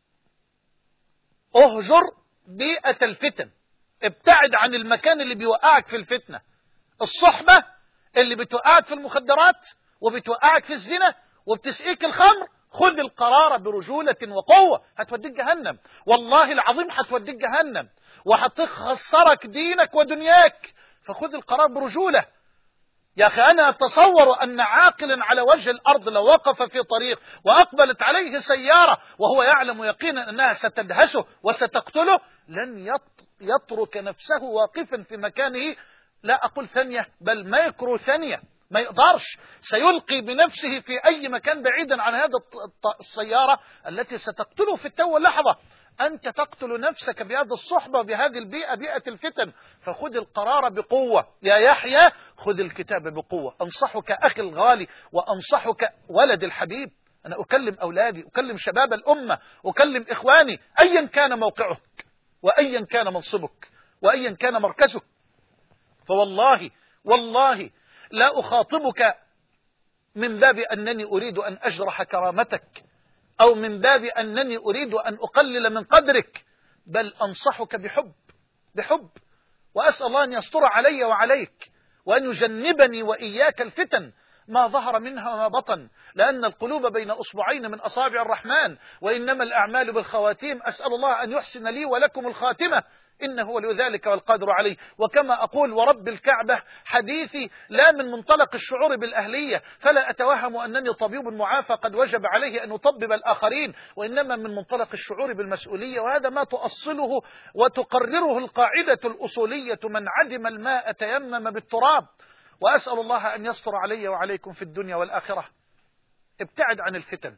اهجر بيئة الفتن. ابتعد عن المكان اللي بيوقعك في الفتنة. الصحبة اللي بتوقعك في المخدرات وبتوقعك في الزنا وبتسقيك الخمر، خذ القرار برجولة وقوة، هتوديك جهنم، والله العظيم هتوديك جهنم وهتخسرك دينك ودنياك، فخذ القرار برجولة. يا أخي أنا أتصور أن عاقلا على وجه الأرض لو وقف في طريق وأقبلت عليه سيارة وهو يعلم يقينا أنها ستدهسه وستقتله لن يترك نفسه واقفا في مكانه، لا أقول ثانية بل مايكرو ثانية، ما يقدرش، سيلقي بنفسه في أي مكان بعيدا عن هذا السيارة التي ستقتله في التو واللحظة. أنت تقتل نفسك بهذه الصحبة وبهذه البيئة، بيئة الفتن، فخذ القرار بقوة يا يحيى، خذ الكتاب بقوة. أنصحك أخي الغالي وأنصحك ولد الحبيب، أنا أكلم أولادي، أكلم شباب الأمة، أكلم إخواني، أيا كان موقعك وأيا كان منصبك وأيا كان مركزك، فوالله والله لا أخاطبك من باب أنني أريد أن أجرح كرامتك أو من باب أنني أريد أن أقلل من قدرك، بل أنصحك بحب بحب وأسأل الله أن يستر علي وعليك وأن يجنبني وإياك الفتن ما ظهر منها وما بطن، لأن القلوب بين أصبعين من أصابع الرحمن وإنما الأعمال بالخواتيم. أسأل الله أن يحسن لي ولكم الخاتمة إنه ولي ذلك والقادر عليه. وكما أقول ورب الكعبة حديثي لا من منطلق الشعور بالأهلية، فلا أتوهم أنني طبيب معافى قد وجب عليه أن يطبب الآخرين، وإنما من منطلق الشعور بالمسؤولية، وهذا ما تؤصله وتقرره القاعدة الأصولية: من عدم الماء تيمم بالتراب. وأسأل الله أن يستر علي وعليكم في الدنيا والآخرة. ابتعد عن الفتن،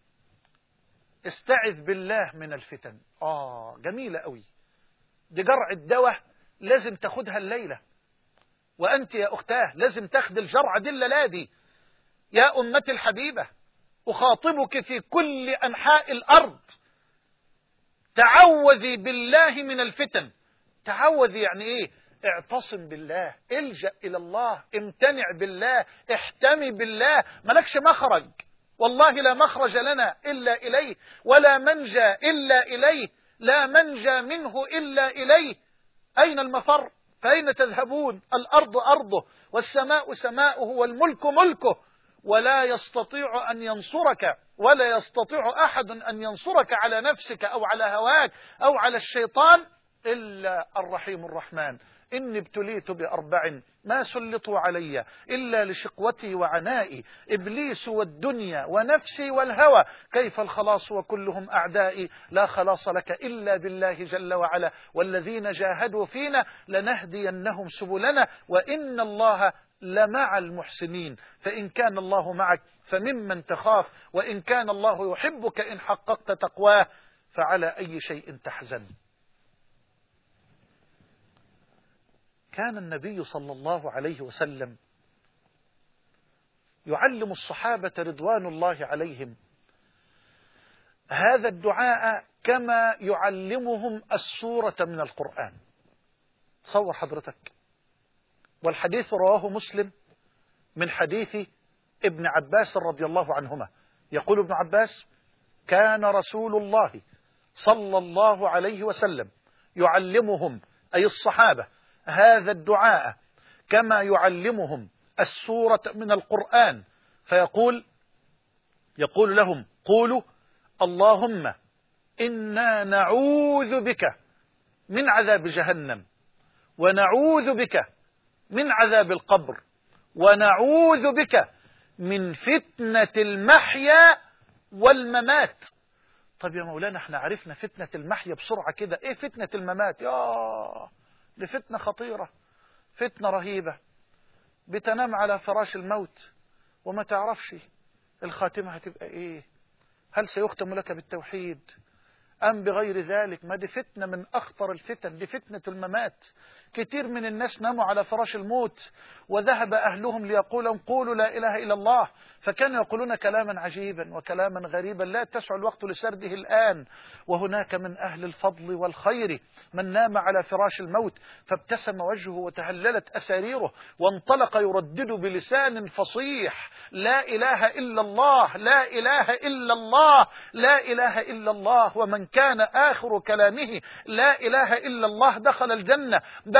استعذ بالله من الفتن. آه جميلة قوي دي، جرعة دواء لازم تاخدها الليلة، وأنت يا أختاه لازم تاخد الجرعة دي الليلة دي. يا أمتي الحبيبة أخاطبك في كل أنحاء الأرض، تعوذي بالله من الفتن. تعوذي يعني إيه؟ اعتصم بالله، الجأ إلى الله، امتنع بالله، احتمي بالله، ملكش مخرج، والله لا مخرج لنا إلا إليه، ولا منجى إلا إليه، لا منجى منه إلا إليه. أين المفر؟ فأين تذهبون؟ الأرض أرضه والسماء سماؤه والملك ملكه، ولا يستطيع أن ينصرك ولا يستطيع أحد أن ينصرك على نفسك أو على هواك أو على الشيطان إلا الرحيم الرحمن. إني ابتليت بأربع ما سلطوا علي إلا لشقوتي وعنائي، إبليس والدنيا ونفسي والهوى، كيف الخلاص وكلهم أعدائي، لا خلاص لك إلا بالله جل وعلا، والذين جاهدوا فينا لنهدينهم سبلنا وإن الله لمع المحسنين. فإن كان الله معك فممن تخاف، وإن كان الله يحبك إن حققت تقواه فعلى أي شيء تحزن. كان النبي صلى الله عليه وسلم يعلم الصحابة رضوان الله عليهم هذا الدعاء كما يعلمهم السورة من القرآن. تصور حضرتك، والحديث رواه مسلم من حديث ابن عباس رضي الله عنهما، يقول ابن عباس: كان رسول الله صلى الله عليه وسلم يعلمهم أي الصحابة هذا الدعاء كما يعلمهم السورة من القرآن، فيقول يقول لهم: قولوا اللهم إنا نعوذ بك من عذاب جهنم، ونعوذ بك من عذاب القبر، ونعوذ بك من فتنة المحيا والممات. طب يا مولانا احنا عرفنا فتنة المحيا بسرعة كده، ايه فتنة الممات؟ يا دي فتنة خطيرة، فتنة رهيبة، بتنام على فراش الموت وما تعرفش الخاتمة هتبقى ايه، هل سيختم لك بالتوحيد أم بغير ذلك؟ ما دي فتنة من أخطر الفتن، دي فتنة الممات. كتير من الناس ناموا على فراش الموت وذهب أهلهم ليقولوا قولوا لا إله إلا الله، فكانوا يقولون كلاما عجيبا وكلاما غريبا لا تسع الوقت لسرده الآن. وهناك من أهل الفضل والخير من نام على فراش الموت فابتسم وجهه وتهللت أساريره وانطلق يردد بلسان فصيح: لا إله إلا الله، لا إله إلا الله، لا إله إلا الله. ومن كان آخر كلامه لا إله إلا الله دخل الجنة، بل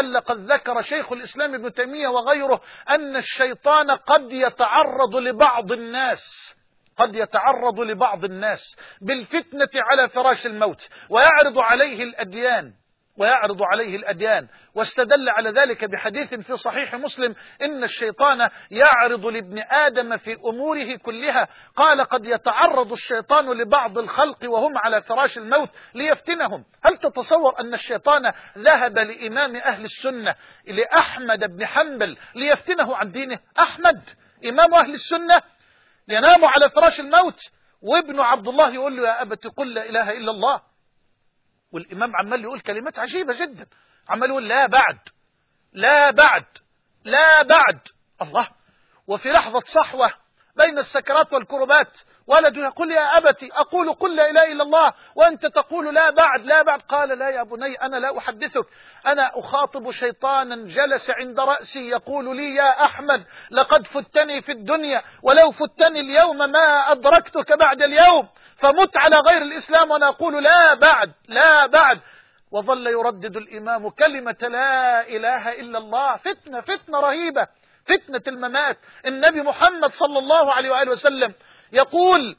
ولعل قد ذكر شيخ الإسلام ابن تيمية وغيره أن الشيطان قد يتعرض لبعض الناس قد يتعرض لبعض الناس بالفتنة على فراش الموت ويعرض عليه الأديان ويعرض عليه الأديان واستدل على ذلك بحديث في صحيح مسلم إن الشيطان يعرض لابن آدم في أموره كلها. قال قد يتعرض الشيطان لبعض الخلق وهم على فراش الموت ليفتنهم. هل تتصور أن الشيطان ذهب لإمام أهل السنة لأحمد بن حنبل ليفتنه عن دينه؟ أحمد إمام أهل السنة ينام على فراش الموت وابن عبد الله يقول له يا أبت قل لا إله إلا الله، والإمام عمال يقول كلمات عجيبة جدا، عمال يقول لا بعد لا بعد لا بعد الله. وفي لحظة صحوة بين السكرات والكربات ولده يقول يا أبتي أقول قل لا إله إلا الله وأنت تقول لا بعد لا بعد. قال لا يا بني أنا لا أحدثك، أنا أخاطب شيطانا جلس عند رأسي يقول لي يا أحمد لقد فتني في الدنيا ولو فتني اليوم ما أدركتك بعد اليوم، فمت على غير الإسلام وأنا أقول لا بعد لا بعد. وظل يردد الإمام كلمة لا إله إلا الله. فتنة فتنة رهيبة، فتنة الممات. النبي محمد صلى الله عليه وآله وسلم يقول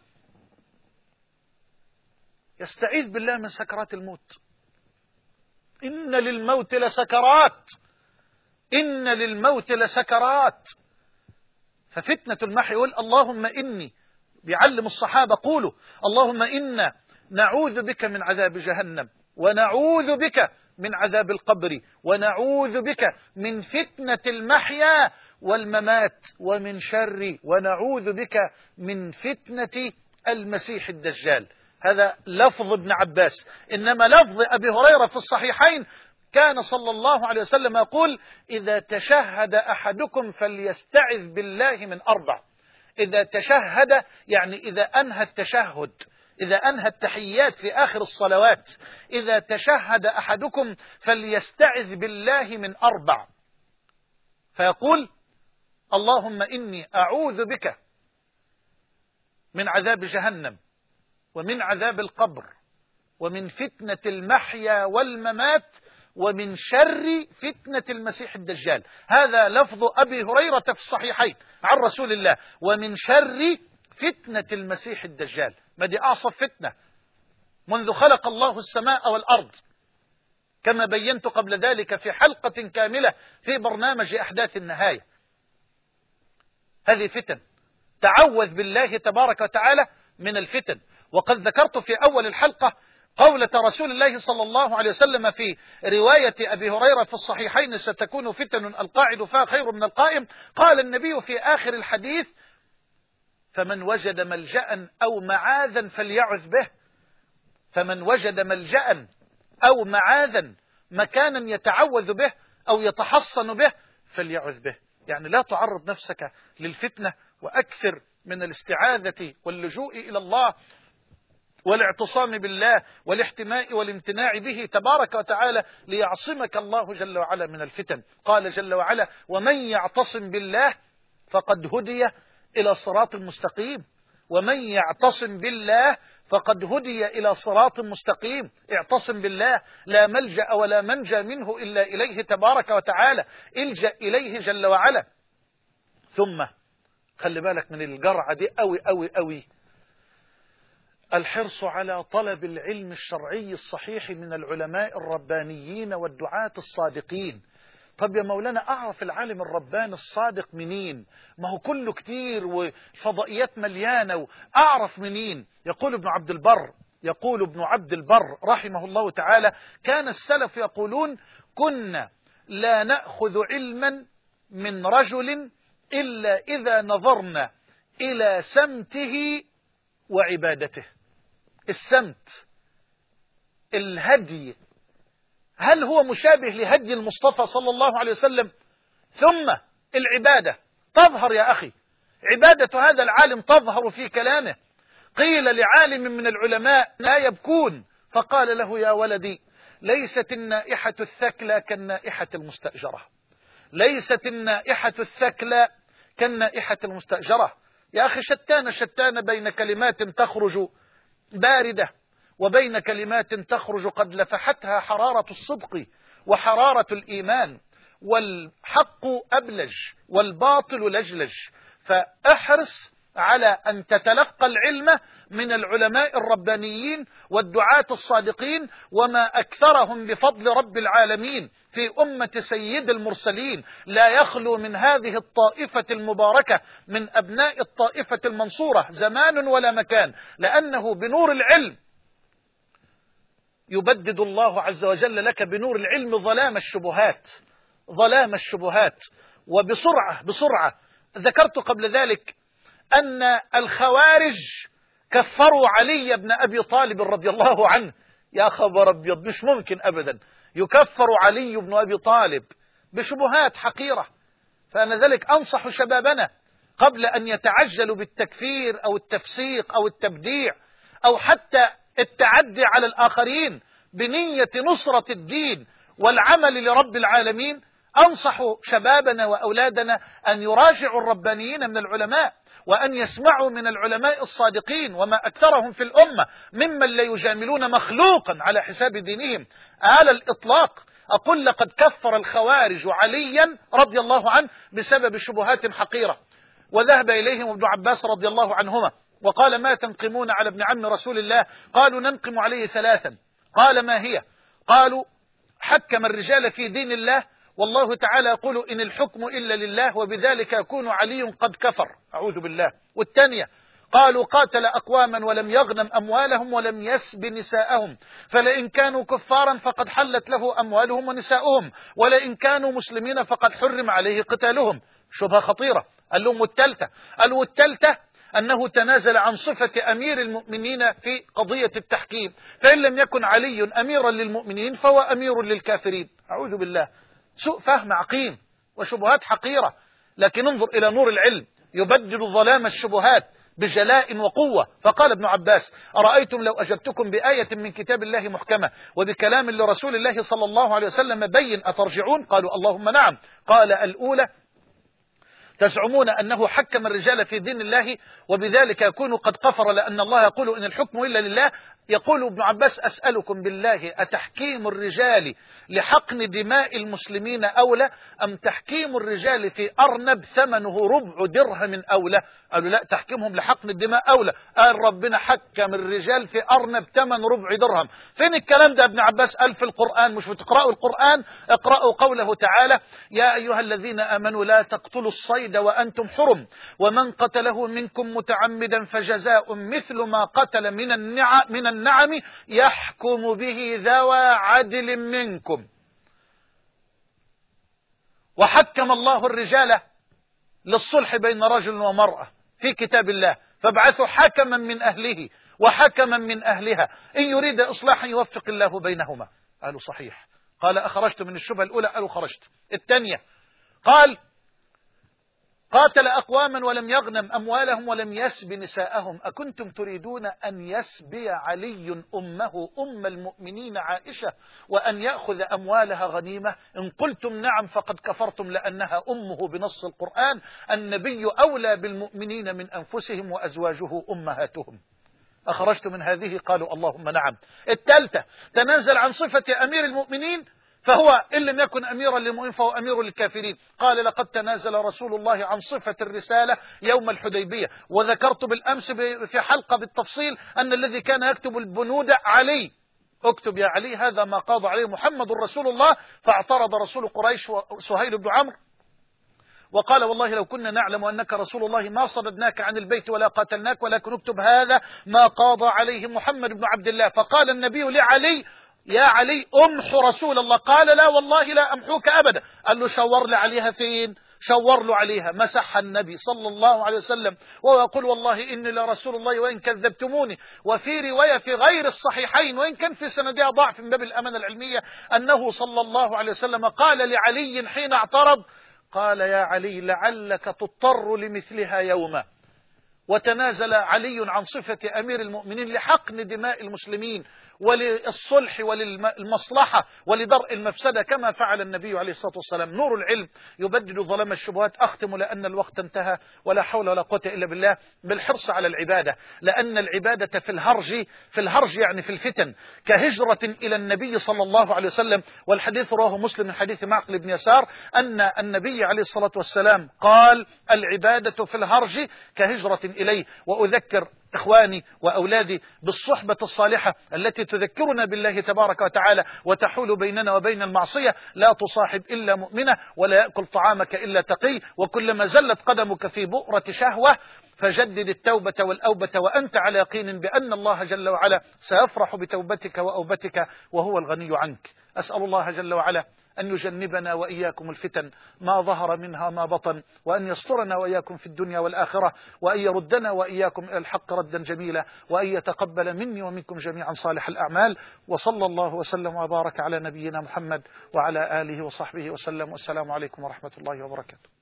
يستعيذ بالله من سكرات الموت. إن للموت لسكرات إن للموت لسكرات. ففتنة المحي يقول اللهم إني، بيعلم الصحابة قولوا اللهم إنا نعوذ بك من عذاب جهنم ونعوذ بك من عذاب القبر ونعوذ بك من فتنة المحيا والممات ومن شر ونعوذ بك من فتنة المسيح الدجال. هذا لفظ ابن عباس، إنما لفظ أبي هريرة في الصحيحين كان صلى الله عليه وسلم يقول إذا تشهد أحدكم فليستعذ بالله من أربع. إذا تشهد يعني إذا أنهى التشهد، إذا أنهى التحيات في آخر الصلوات، إذا تشهد أحدكم فليستعذ بالله من أربع، فيقول اللهم إني أعوذ بك من عذاب جهنم ومن عذاب القبر ومن فتنة المحيا والممات ومن شر فتنة المسيح الدجال. هذا لفظ أبي هريرة في الصحيحين عن رسول الله، ومن شر فتنة المسيح الدجال. ما دي أعصب فتنة منذ خلق الله السماء والأرض، كما بينت قبل ذلك في حلقة كاملة في برنامج أحداث النهاية. هذه فتن، تعوذ بالله تبارك وتعالى من الفتن. وقد ذكرت في أول الحلقة قولة رسول الله صلى الله عليه وسلم في رواية أبي هريرة في الصحيحين ستكون فتن القاعد فيها خير من القائم. قال النبي في آخر الحديث فمن وجد ملجأ أو معاذا فليعذ به. فمن وجد ملجأ أو معاذا، مكانا يتعوذ به أو يتحصن به، فليعذ به. يعني لا تعرض نفسك للفتنة، وأكثر من الاستعاذة واللجوء إلى الله والاعتصام بالله والاحتماء والامتناع به تبارك وتعالى ليعصمك الله جل وعلا من الفتن. قال جل وعلا ومن يعتصم بالله فقد هدي إلى صراط مستقيم. ومن يعتصم بالله فقد هدي إلى صراط مستقيم. اعتصم بالله، لا ملجأ ولا منجى منه إلا إليه تبارك وتعالى، الجأ إليه جل وعلا. ثم خلي بالك من الجرعة دي أوي أوي أوي، الحرص على طلب العلم الشرعي الصحيح من العلماء الربانيين والدعاة الصادقين. طب يا مولانا أعرف العالم الرباني الصادق منين؟ ما هو كله كتير والفضائيات مليانة، وأعرف منين؟ يقول ابن عبد البر يقول ابن عبد البر رحمه الله تعالى كان السلف يقولون كنا لا نأخذ علما من رجل إلا إذا نظرنا إلى سمته وعبادته. السمت، الهدي، هل هو مشابه لهدي المصطفى صلى الله عليه وسلم؟ ثم العبادة تظهر يا أخي، عبادة هذا العالم تظهر في كلامه. قيل لعالم من العلماء لا يبكون، فقال له يا ولدي ليست النائحة الثكلى كالنائحة المستأجرة، ليست النائحة الثكلى كالنائحة المستأجرة. يا أخي شتان شتان بين كلمات تخرج باردة وبين كلمات تخرج قد لفحتها حرارة الصدق وحرارة الإيمان، والحق أبلج والباطل لجلج. فاحرص على أن تتلقى العلم من العلماء الربانيين والدعاة الصادقين، وما أكثرهم بفضل رب العالمين في أمة سيد المرسلين. لا يخلو من هذه الطائفة المباركة من أبناء الطائفة المنصورة زمان ولا مكان، لأنه بنور العلم يبدد الله عز وجل لك بنور العلم ظلام الشبهات ظلام الشبهات. وبسرعة بسرعة ذكرت قبل ذلك أن الخوارج كفروا علي بن أبي طالب رضي الله عنه. يا خبر أبيض، مش ممكن أبدا يكفر علي بن أبي طالب بشبهات حقيرة. فأنا ذلك أنصح شبابنا قبل أن يتعجلوا بالتكفير أو التفسيق أو التبديع أو حتى التعدي على الآخرين بنية نصرة الدين والعمل لرب العالمين، أنصح شبابنا وأولادنا أن يراجعوا الربانيين من العلماء، وأن يسمعوا من العلماء الصادقين، وما أكثرهم في الأمة ممن لا يجاملون مخلوقا على حساب دينهم على الإطلاق. أقول لقد كفر الخوارج عليا رضي الله عنه بسبب شبهات حقيرة. وذهب إليهم ابن عباس رضي الله عنهما وقال: ما تنقمون على ابن عم رسول الله؟ قالوا: ننقم عليه ثلاثا. قال: ما هي؟ قالوا: حكم الرجال في دين الله، والله تعالى يقول: إن الحكم إلا لله، وبذلك يكون علي قد كفر، أعوذ بالله. والثانية قالوا: قاتل أقواما ولم يغنم أموالهم ولم يسب نساءهم، فلئن كانوا كفارا فقد حلت له أموالهم ونساؤهم، ولئن كانوا مسلمين فقد حرم عليه قتالهم. شبهة خطيرة. قال لهم: والثالثة؟ قالوا: والثالثة أنه تنازل عن صفة أمير المؤمنين في قضية التحكيم، فإن لم يكن علي أميرا للمؤمنين فهو أمير للكافرين. أعوذ بالله. سوء فهم عقيم وشبهات حقيرة. لكن انظر إلى نور العلم يبدل ظلام الشبهات بجلاء وقوة. فقال ابن عباس: أرأيتم لو أجبتكم بآية من كتاب الله محكمة وبكلام لرسول الله صلى الله عليه وسلم بين أترجعون؟ قالوا: اللهم نعم. قال: الأولى: تزعمون أنه حكم الرجال في دين الله وبذلك يكون قد كفر، لأن الله يقول: إن الحكم إلا لله. يقول ابن عباس: أسألكم بالله، أتحكيم الرجال لحقن دماء المسلمين أولى، أم تحكيم الرجال في أرنب ثمنه ربع درهم أولى؟ قالوا: لا، تحكيمهم لحقن الدماء أولى. قال: ربنا حكم الرجال في أرنب ثمن ربع درهم. فين الكلام ده ابن عباس؟ قال: في القرآن. مش بتقرأوا القرآن؟ اقرأوا قوله تعالى: يا أيها الذين آمنوا لا تقتلوا الصيد وأنتم حرم، ومن قتله منكم متعمدا فجزاء مثل ما قتل من النعم من النعم يحكم به ذوى عدل منكم. وحكم الله الرجال للصلح بين رجل ومرأة في كتاب الله، فابعثوا حكما من أهله وحكما من أهلها إن يريد إصلاحا يوفق الله بينهما. قالوا: صحيح. قال: أخرجت من الشبهة الأولى؟ قالوا: خرجت. الثانية قال: قاتل أقواما ولم يغنم أموالهم ولم يسب نساءهم، أكنتم تريدون أن يسبي علي أمه أم المؤمنين عائشة وأن يأخذ أموالها غنيمة؟ إن قلتم نعم فقد كفرتم، لأنها أمه بنص القرآن. النبي أولى بالمؤمنين من أنفسهم وأزواجه أمهاتهم. أخرجت من هذه؟ قالوا: اللهم نعم. الثالثة: تنازل عن صفة أمير المؤمنين، فهو إن لم يكن أميرا للمؤمنين فهو أمير للكافرين. قال: لقد تنازل رسول الله عن صفة الرسالة يوم الحديبية. وذكرت بالأمس في حلقة بالتفصيل أن الذي كان يكتب البنود علي. اكتب يا علي، هذا ما قاضى عليه محمد رسول الله. فاعترض رسول قريش سهيل بن عمرو وقال: والله لو كنا نعلم أنك رسول الله ما صددناك عن البيت ولا قاتلناك، ولكن اكتب هذا ما قاضى عليه محمد بن عبد الله. فقال النبي لعلي: يا علي أمحو رسول الله. قال: لا والله لا أمحوك أبدا. قال له: شور لي عليها. فين؟ شور له عليها. مسح النبي صلى الله عليه وسلم وهو يقول: والله إني لرسول الله وإن كذبتموني. وفي رواية في غير الصحيحين وإن كان في سندها ضعف من باب الأمانة العلمية أنه صلى الله عليه وسلم قال لعلي حين اعترض: قال: يا علي لعلك تضطر لمثلها يوما. وتنازل علي عن صفة أمير المؤمنين لحقن دماء المسلمين وللصلح وللمصلحة ولدرء المفسدة كما فعل النبي عليه الصلاة والسلام. نور العلم يبدد ظلام الشبهات. أختم لأن الوقت انتهى ولا حول ولا قوة إلا بالله بالحرص على العبادة، لأن العبادة في الهرج في الهرج يعني في الفتن كهجرة إلى النبي صلى الله عليه وسلم. والحديث رواه مسلم من حديث معقل بن يسار أن النبي عليه الصلاة والسلام قال العبادة في الهرج كهجرة إليه. وأذكر إخواني وأولادي بالصحبة الصالحة التي تذكرنا بالله تبارك وتعالى وتحول بيننا وبين المعصية. لا تصاحب إلا مؤمنة ولا يأكل طعامك إلا تقي، وكلما زلت قدمك في بؤرة شهوة فجدد التوبة والأوبة وأنت على يقين بأن الله جل وعلا سيفرح بتوبتك وأوبتك وهو الغني عنك. أسأل الله جل وعلا أن يجنبنا وإياكم الفتن ما ظهر منها ما بطن، وأن يسترنا وإياكم في الدنيا والآخرة، وأن يردنا وإياكم إلى الحق ردا جميلا، وأن يتقبل مني ومنكم جميعا صالح الأعمال. وصلى الله وسلم وبارك على نبينا محمد وعلى آله وصحبه وسلم، والسلام عليكم ورحمة الله وبركاته.